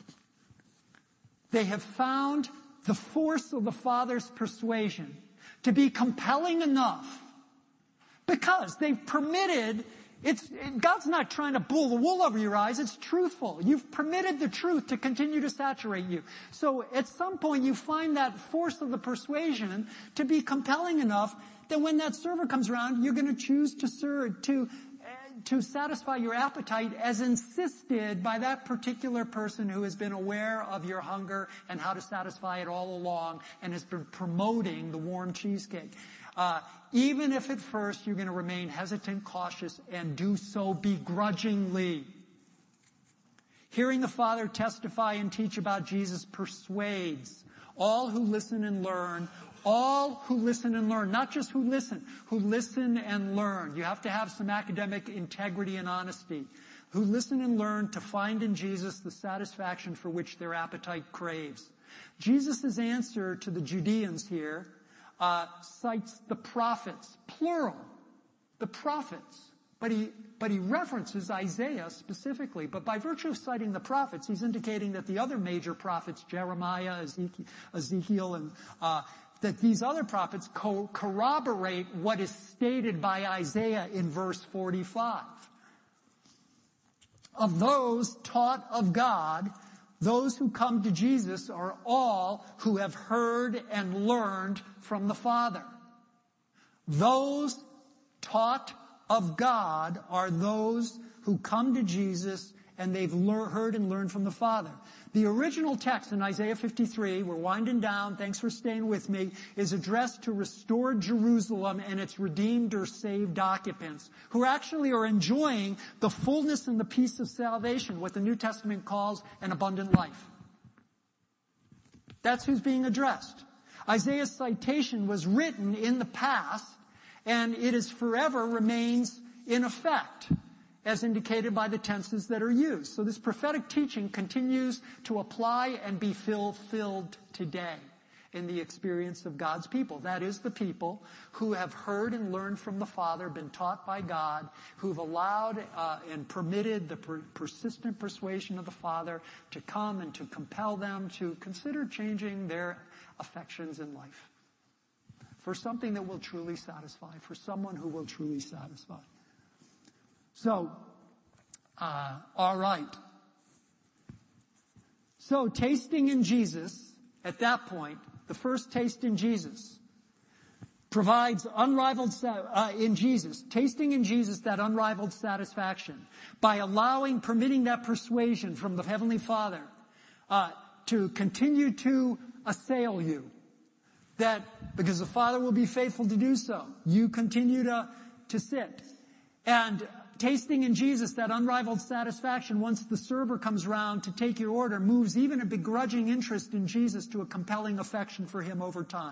they have found the force of the Father's persuasion to be compelling enough because they've permitted It's, God's not trying to pull the wool over your eyes. It's truthful. You've permitted the truth to continue to saturate you. So at some point you find that force of the persuasion to be compelling enough that when that server comes around, you're going to choose to serve, to, to satisfy your appetite as insisted by that particular person who has been aware of your hunger and how to satisfy it all along and has been promoting the warm cheesecake. Uh, even if at first you're going to remain hesitant, cautious, and do so begrudgingly. Hearing the Father testify and teach about Jesus persuades all who listen and learn, all who listen and learn, not just who listen, who listen and learn. You have to have some academic integrity and honesty. Who listen and learn to find in Jesus the satisfaction for which their appetite craves. Jesus' answer to the Judeans here Uh, cites the prophets, plural, the prophets. But he, but he references Isaiah specifically. But by virtue of citing the prophets, he's indicating that the other major prophets, Jeremiah, Ezekiel, Ezekiel and, uh, that these other prophets co- corroborate what is stated by Isaiah in verse forty-five. Of those taught of God, those who come to Jesus are all who have heard and learned from the Father. Those taught of God are those who come to Jesus and they've lear- heard and learned from the Father. The original text in Isaiah fifty-three, we're winding down, thanks for staying with me, is addressed to restored Jerusalem and its redeemed or saved occupants, who actually are enjoying the fullness and the peace of salvation, what the New Testament calls an abundant life. That's who's being addressed. Isaiah's citation was written in the past, and it is forever remains in effect, as indicated by the tenses that are used. So this prophetic teaching continues to apply and be fulfilled today in the experience of God's people. That is, the people who have heard and learned from the Father, been taught by God, who've allowed uh, and permitted the per- persistent persuasion of the Father to come and to compel them to consider changing their affections in life for something that will truly satisfy, for someone who will truly satisfy. So, uh, all right. So, tasting in Jesus, at that point, the first taste in Jesus, provides unrivaled, uh, in Jesus, tasting in Jesus that unrivaled satisfaction by allowing, permitting that persuasion from the Heavenly Father, uh, to continue to assail you. That, because the Father will be faithful to do so, you continue to, to sit. And tasting in Jesus that unrivaled satisfaction once the server comes around to take your order moves even a begrudging interest in Jesus to a compelling affection for him over time.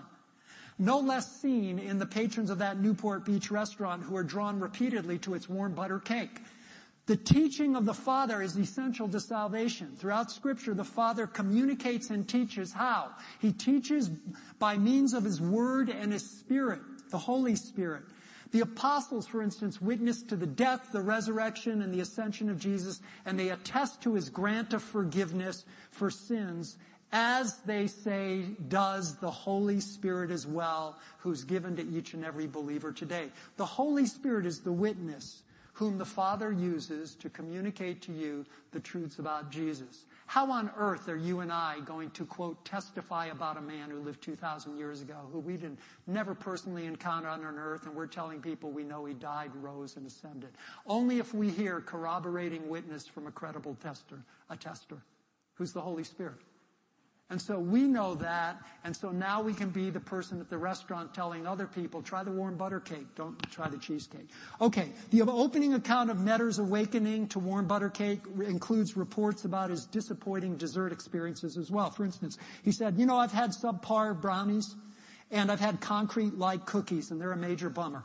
No less seen in the patrons of that Newport Beach restaurant who are drawn repeatedly to its warm butter cake. The teaching of the Father is essential to salvation. Throughout Scripture, the Father communicates and teaches how? He teaches by means of His Word and His Spirit, the Holy Spirit. The apostles, for instance, witnessed to the death, the resurrection, and the ascension of Jesus, and they attest to His grant of forgiveness for sins, as they say does the Holy Spirit as well, who's given to each and every believer today. The Holy Spirit is the witness whom the Father uses to communicate to you the truths about Jesus. How on earth are you and I going to, quote, testify about a man who lived two thousand years ago, who we didn't never personally encounter on earth, and we're telling people we know he died, rose, and ascended? Only if we hear corroborating witness from a credible tester, a tester, who's the Holy Spirit. And so we know that, and so now we can be the person at the restaurant telling other people, try the warm butter cake, don't try the cheesecake. Okay, the opening account of Netter's awakening to warm butter cake includes reports about his disappointing dessert experiences as well. For instance, he said, you know, I've had subpar brownies, and I've had concrete-like cookies, and they're a major bummer.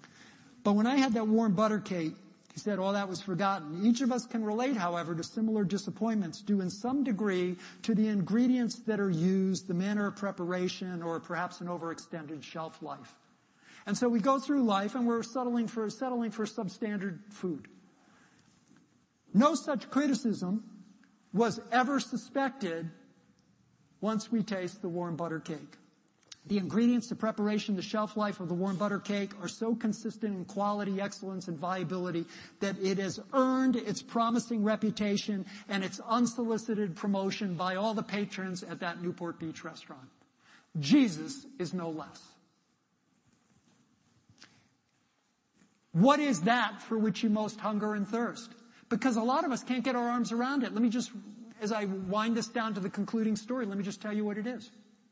But when I had that warm butter cake, he said all that was forgotten. Each of us can relate, however, to similar disappointments due in some degree to the ingredients that are used, the manner of preparation, or perhaps an overextended shelf life. And so we go through life and we're settling for, settling for substandard food. No such criticism was ever suspected once we taste the warm butter cake. The ingredients, the preparation, the shelf life of the warm butter cake are so consistent in quality, excellence, and viability that it has earned its promising reputation and its unsolicited promotion by all the patrons at that Newport Beach restaurant. Jesus is no less. What is that for which you most hunger and thirst? Because a lot of us can't get our arms around it. Let me just, as I wind this down to the concluding story, let me just tell you what it is.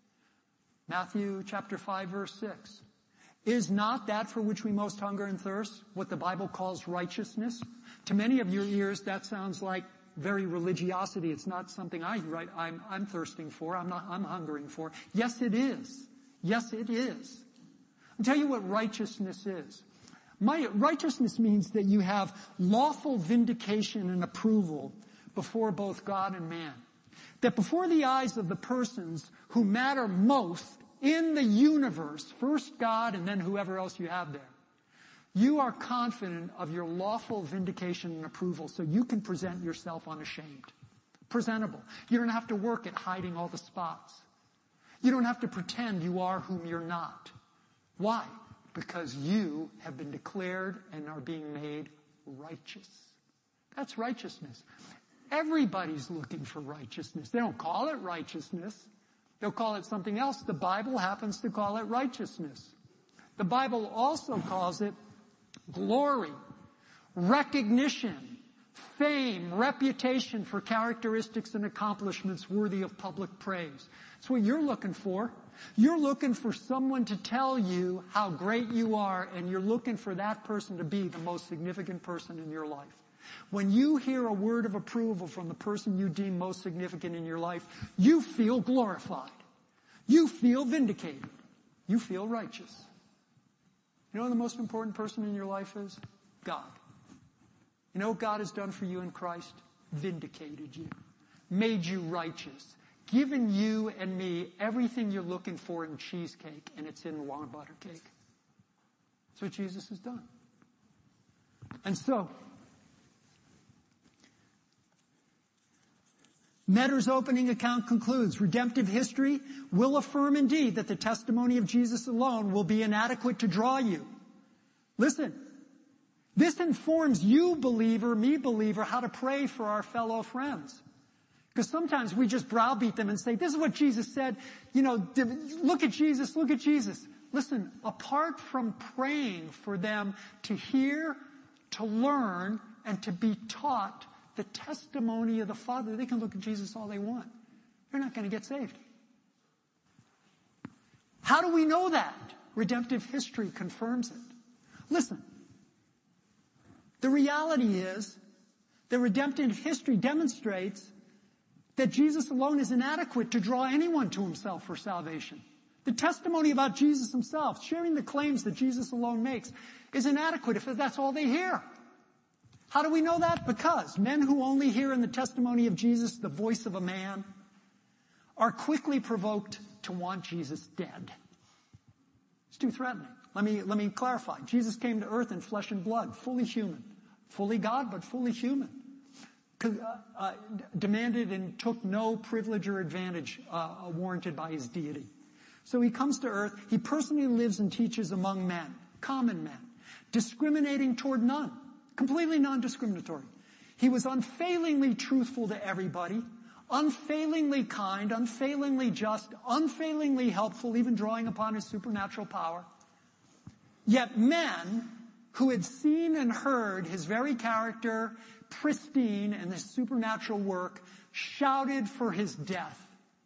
Matthew chapter five, verse six. Is not that for which we most hunger and thirst what the Bible calls righteousness? To many of your ears, that sounds like very religiosity. It's not something I, right, I'm, I'm thirsting for. I'm not, I'm hungering for. Yes, it is. Yes, it is. I'll tell you what righteousness is. My, righteousness means that you have lawful vindication and approval before both God and man. That before the eyes of the persons who matter most in the universe, first God and then whoever else you have there, you are confident of your lawful vindication and approval so you can present yourself unashamed. Presentable. You don't have to work at hiding all the spots. You don't have to pretend you are whom you're not. Why? Because you have been declared and are being made righteous. That's righteousness. Everybody's looking for righteousness. They don't call it righteousness. They'll call it something else. The Bible happens to call it righteousness. The Bible also calls it glory, recognition, fame, reputation for characteristics and accomplishments worthy of public praise. That's what you're looking for. You're looking for someone to tell you how great you are, and you're looking for that person to be the most significant person in your life. When you hear a word of approval from the person you deem most significant in your life, you feel glorified. You feel vindicated. You feel righteous. You know who the most important person in your life is? God. You know what God has done for you in Christ? Vindicated you. Made you righteous. Given you and me everything you're looking for in cheesecake, and it's in warm butter cake. That's what Jesus has done. And so, Netter's opening account concludes, redemptive history will affirm indeed that the testimony of Jesus alone will be inadequate to draw you. Listen, this informs you, believer, me, believer, how to pray for our fellow friends. Because sometimes we just browbeat them and say, this is what Jesus said, you know, look at Jesus, look at Jesus. Listen, apart from praying for them to hear, to learn, and to be taught the testimony of the Father, they can look at Jesus all they want. They're not going to get saved. How do we know that? Redemptive history confirms it. Listen, the reality is that redemptive history demonstrates that Jesus alone is inadequate to draw anyone to himself for salvation. The testimony about Jesus himself, sharing the claims that Jesus alone makes, is inadequate if that's all they hear. How do we know that? Because men who only hear in the testimony of Jesus the voice of a man are quickly provoked to want Jesus dead. It's too threatening. Let me, let me clarify. Jesus came to earth in flesh and blood, fully human. Fully God, but fully human. Uh, uh, demanded and took no privilege or advantage uh, warranted by his deity. So he comes to earth. He personally lives and teaches among men, common men, discriminating toward none, completely non-discriminatory. He was unfailingly truthful to everybody, unfailingly kind, unfailingly just, unfailingly helpful, even drawing upon his supernatural power. Yet men who had seen and heard his very character pristine and his supernatural work shouted for his death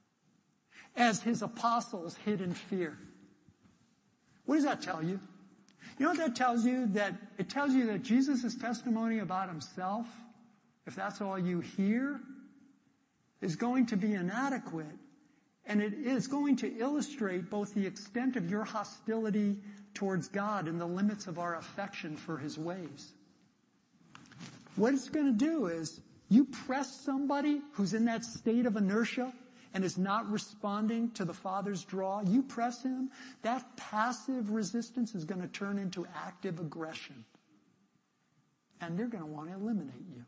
as his apostles hid in fear. What does that tell you? You know what that tells you? That it tells you that Jesus' testimony about himself, if that's all you hear, is going to be inadequate, and it is going to illustrate both the extent of your hostility towards God and the limits of our affection for his ways. What it's going to do is, you press somebody who's in that state of inertia and is not responding to the Father's draw, you press him, that passive resistance is going to turn into active aggression. And they're going to want to eliminate you.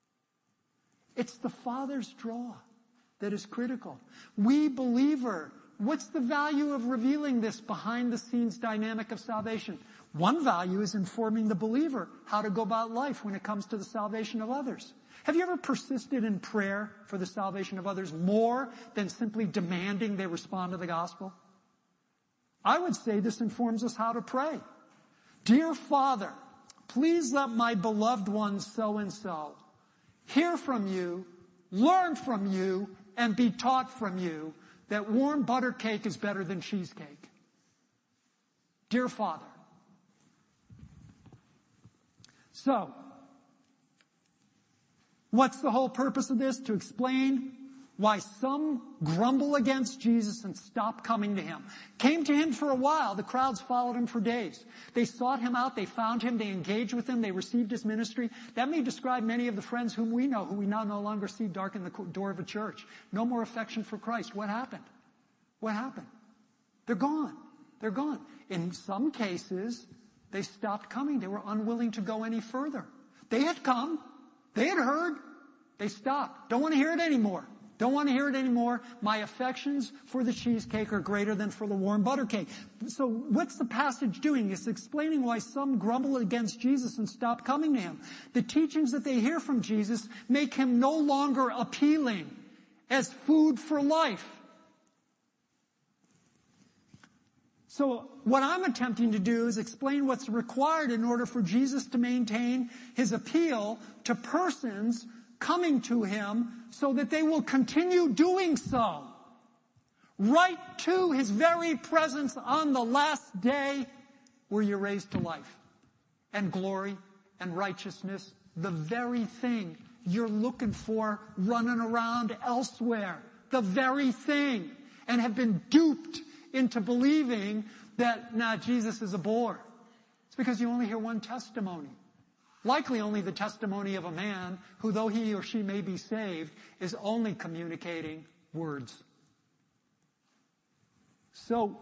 It's the Father's draw that is critical. We, believer, what's the value of revealing this behind-the-scenes dynamic of salvation? One value is informing the believer how to go about life when it comes to the salvation of others. Have you ever persisted in prayer for the salvation of others more than simply demanding they respond to the gospel? I would say this informs us how to pray. Dear Father, please let my beloved one so-and-so hear from you, learn from you, and be taught from you that warm butter cake is better than cheesecake. Dear Father. So, what's the whole purpose of this? To explain why some grumble against Jesus and stop coming to him. Came to him for a while. The crowds followed him for days. They sought him out. They found him. They engaged with him. They received his ministry. That may describe many of the friends whom we know, who we now no longer see darken the door of a church. No more affection for Christ. What happened? What happened? They're gone. They're gone. In some cases, they stopped coming. They were unwilling to go any further. They had come. They had heard. They stopped. Don't want to hear it anymore. Don't want to hear it anymore. My affections for the cheesecake are greater than for the warm butter cake. So what's the passage doing? It's explaining why some grumble against Jesus and stop coming to him. The teachings that they hear from Jesus make him no longer appealing as food for life. So what I'm attempting to do is explain what's required in order for Jesus to maintain his appeal to persons coming to him so that they will continue doing so. Right to his very presence on the last day were you raised to life and glory and righteousness, the very thing you're looking for running around elsewhere, the very thing, and have been duped into believing that, nah, Jesus is a bore. It's because you only hear one testimony. Likely only the testimony of a man who, though he or she may be saved, is only communicating words. So,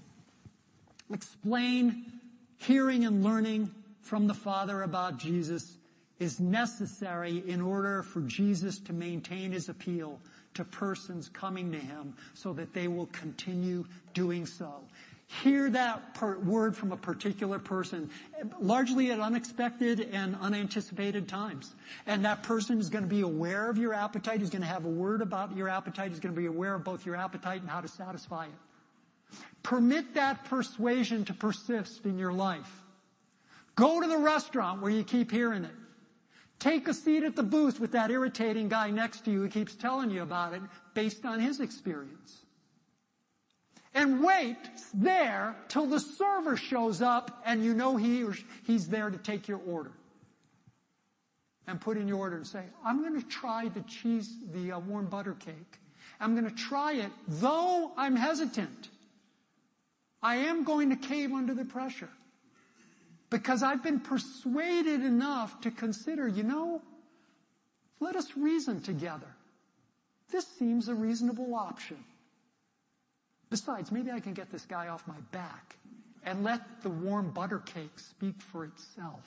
explain hearing and learning from the Father about Jesus is necessary in order for Jesus to maintain his appeal to persons coming to him so that they will continue doing so. Hear that per word from a particular person, largely at unexpected and unanticipated times. And that person is going to be aware of your appetite. He's going to have a word about your appetite. He's going to be aware of both your appetite and how to satisfy it. Permit that persuasion to persist in your life. Go to the restaurant where you keep hearing it. Take a seat at the booth with that irritating guy next to you who keeps telling you about it based on his experience. And wait there till the server shows up and you know he or he's there to take your order. And put in your order and say, I'm going to try the cheese, the uh, warm butter cake. I'm going to try it, though I'm hesitant. I am going to cave under the pressure. Because I've been persuaded enough to consider, you know, let us reason together. This seems a reasonable option. Besides, maybe I can get this guy off my back and let the warm butter cake speak for itself.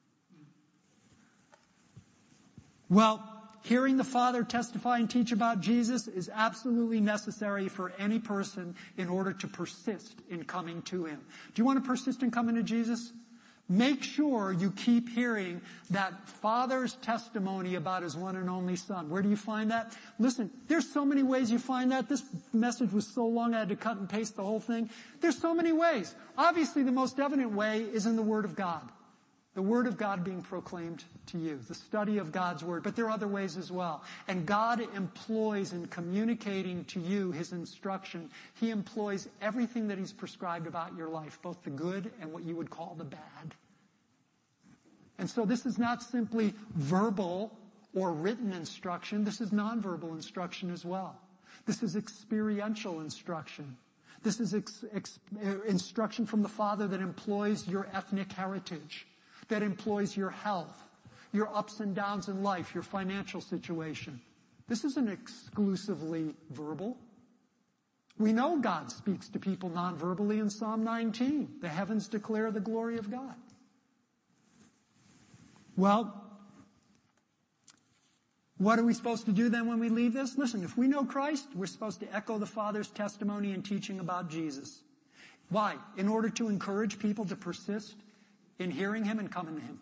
Well, hearing the Father testify and teach about Jesus is absolutely necessary for any person in order to persist in coming to him. Do you want to persist in coming to Jesus? Make sure you keep hearing that Father's testimony about his one and only Son. Where do you find that? Listen, there's so many ways you find that. This message was so long I had to cut and paste the whole thing. There's so many ways. Obviously, the most evident way is in the Word of God. The Word of God being proclaimed to you. The study of God's Word. But there are other ways as well. And God employs in communicating to you his instruction. He employs everything that he's prescribed about your life. Both the good and what you would call the bad. And so this is not simply verbal or written instruction. This is nonverbal instruction as well. This is experiential instruction. This is ex- ex- instruction from the Father that employs your ethnic heritage. That employs your health, your ups and downs in life, your financial situation. This isn't exclusively verbal. We know God speaks to people non-verbally in Psalm nineteen. The heavens declare the glory of God. Well, What are we supposed to do then when we leave this? Listen, if we know Christ, we're supposed to echo the Father's testimony and teaching about Jesus. Why? In order to encourage people to persist in hearing him and coming to him.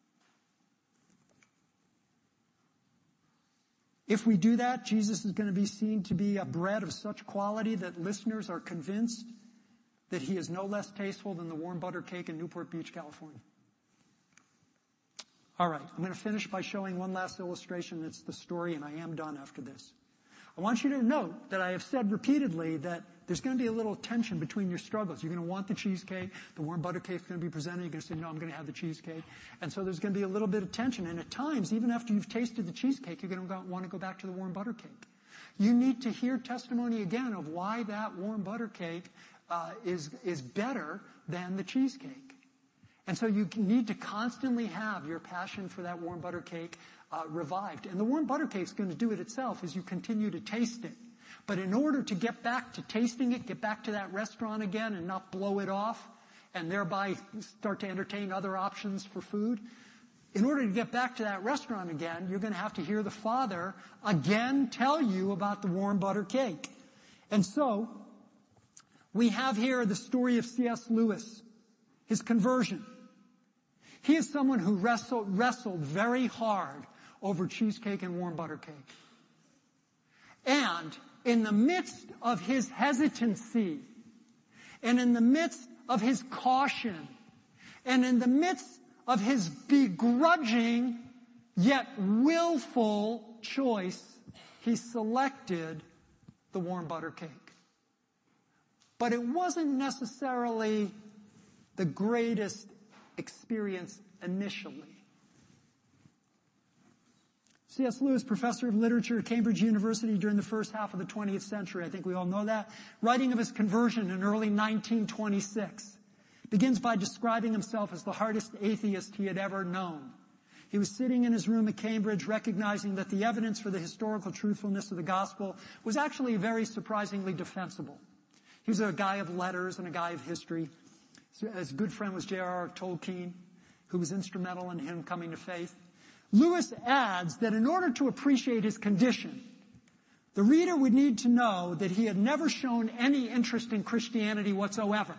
If we do that, Jesus is going to be seen to be a bread of such quality that listeners are convinced that he is no less tasteful than the warm butter cake in Newport Beach, California. All right, I'm going to finish by showing one last illustration. It's the story, and I am done after this. I want you to note that I have said repeatedly that there's going to be a little tension between your struggles. You're going to want the cheesecake. The warm butter cake is going to be presented. You're going to say, no, I'm going to have the cheesecake. And so there's going to be a little bit of tension. And at times, even after you've tasted the cheesecake, you're going to want to go back to the warm butter cake. You need to hear testimony again of why that warm butter cake uh, is, is better than the cheesecake. And so you need to constantly have your passion for that warm butter cake uh, revived. And the warm butter cake is going to do it itself as you continue to taste it. But in order to get back to tasting it, get back to that restaurant again and not blow it off, and thereby start to entertain other options for food, in order to get back to that restaurant again, you're going to have to hear the Father again tell you about the warm butter cake. And so, we have here the story of C S Lewis, his conversion. He is someone who wrestled, wrestled very hard over cheesecake and warm butter cake. And in the midst of his hesitancy, and in the midst of his caution, and in the midst of his begrudging yet willful choice, he selected the warm butter cake. But it wasn't necessarily the greatest experience initially. C S Lewis, professor of literature at Cambridge University during the first half of the twentieth century, I think we all know that, writing of his conversion in early nineteen twenty-six, begins by describing himself as the hardest atheist he had ever known. He was sitting in his room at Cambridge recognizing that the evidence for the historical truthfulness of the gospel was actually very surprisingly defensible. He was a guy of letters and a guy of history. His good friend was J R R Tolkien, who was instrumental in him coming to faith. Lewis adds that in order to appreciate his condition, the reader would need to know that he had never shown any interest in Christianity whatsoever.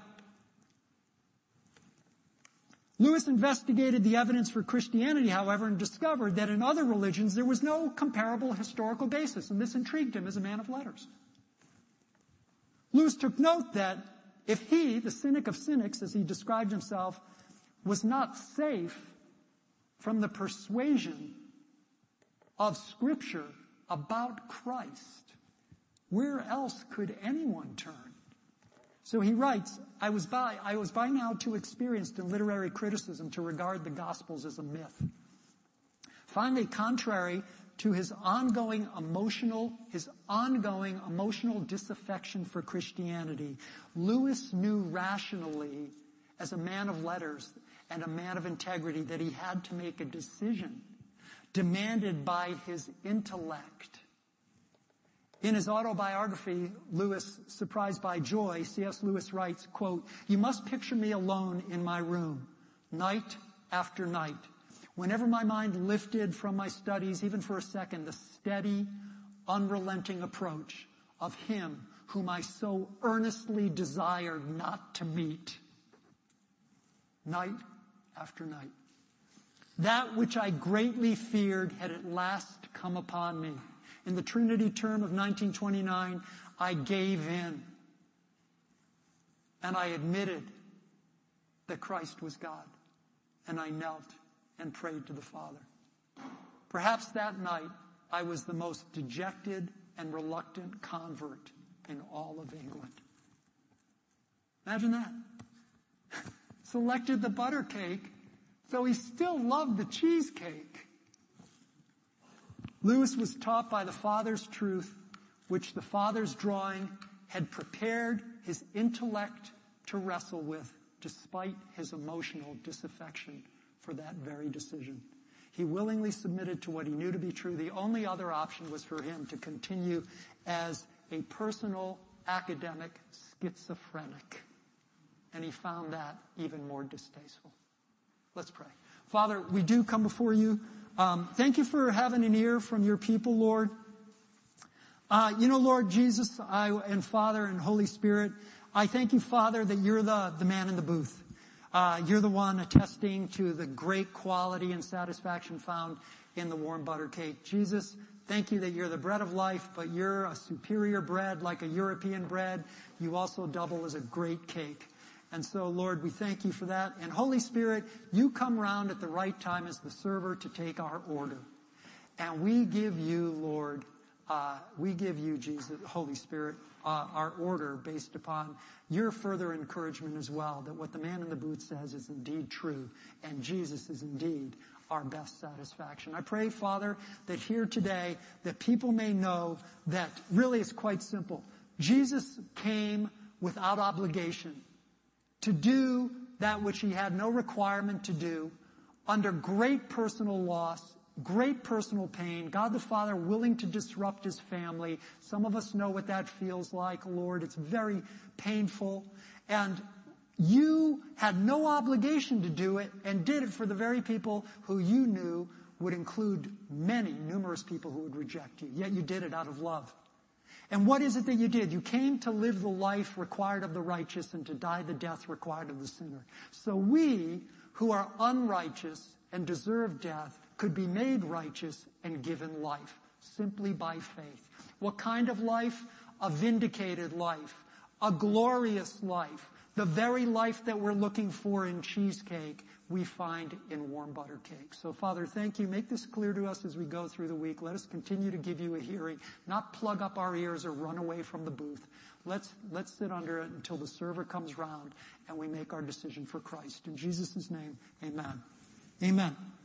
Lewis investigated the evidence for Christianity, however, and discovered that in other religions there was no comparable historical basis, and this intrigued him as a man of letters. Lewis took note that if he, the cynic of cynics, as he described himself, was not safe from the persuasion of Scripture about Christ, where else could anyone turn? So he writes, I was by, I was by now too experienced in literary criticism to regard the Gospels as a myth. Finally, contrary to his ongoing emotional, his ongoing emotional disaffection for Christianity, Lewis knew rationally, as a man of letters and a man of integrity, that he had to make a decision demanded by his intellect. In his autobiography, Lewis, Surprised by Joy, C S Lewis writes, quote, "You must picture me alone in my room, night after night. Whenever my mind lifted from my studies, even for a second, the steady, unrelenting approach of him whom I so earnestly desired not to meet. Night after night. That which I greatly feared had at last come upon me. In the Trinity term of nineteen twenty-nine, I gave in. And I admitted that Christ was God. And I knelt and prayed to the Father. Perhaps that night, I was the most dejected and reluctant convert in all of England." Imagine that. Selected the butter cake, though he still loved the cheesecake. Lewis was taught by the Father's truth, which the Father's drawing had prepared his intellect to wrestle with, despite his emotional disaffection for that very decision. He willingly submitted to what he knew to be true. The only other option was for him to continue as a personal academic schizophrenic. And he found that even more distasteful. Let's pray. Father, we do come before you Um, thank you for having an ear from your people, Lord. Uh, you know, Lord Jesus, I, and Father and Holy Spirit, I thank you, Father, that you're the, the man in the booth. Uh, you're the one attesting to the great quality and satisfaction found in the warm butter cake. Jesus, thank you that you're the bread of life, but you're a superior bread like a European bread. You also double as a great cake. And so, Lord, we thank you for that. And Holy Spirit, you come round at the right time as the server to take our order. And we give you, Lord, uh, we give you, Jesus, Holy Spirit, uh, our order based upon your further encouragement as well, that what the man in the booth says is indeed true, and Jesus is indeed our best satisfaction. I pray, Father, that here today, that people may know that really it's quite simple. Jesus came without obligation to do that which he had no requirement to do, under great personal loss, great personal pain, God the Father willing to disrupt his family. Some of us know what that feels like, Lord. It's very painful. And you had no obligation to do it, and did it for the very people who you knew would include many, numerous people who would reject you. Yet you did it out of love. And what is it that you did? You came to live the life required of the righteous and to die the death required of the sinner. So we, who are unrighteous and deserve death, could be made righteous and given life simply by faith. What kind of life? A vindicated life, a glorious life, the very life that we're looking for in cheesecake, we find in warm butter cake. So, Father, thank you. Make this clear to us as we go through the week. Let us continue to give you a hearing, not plug up our ears or run away from the booth. Let's, let's sit under it until the server comes round and we make our decision for Christ. In Jesus' name, amen. Amen.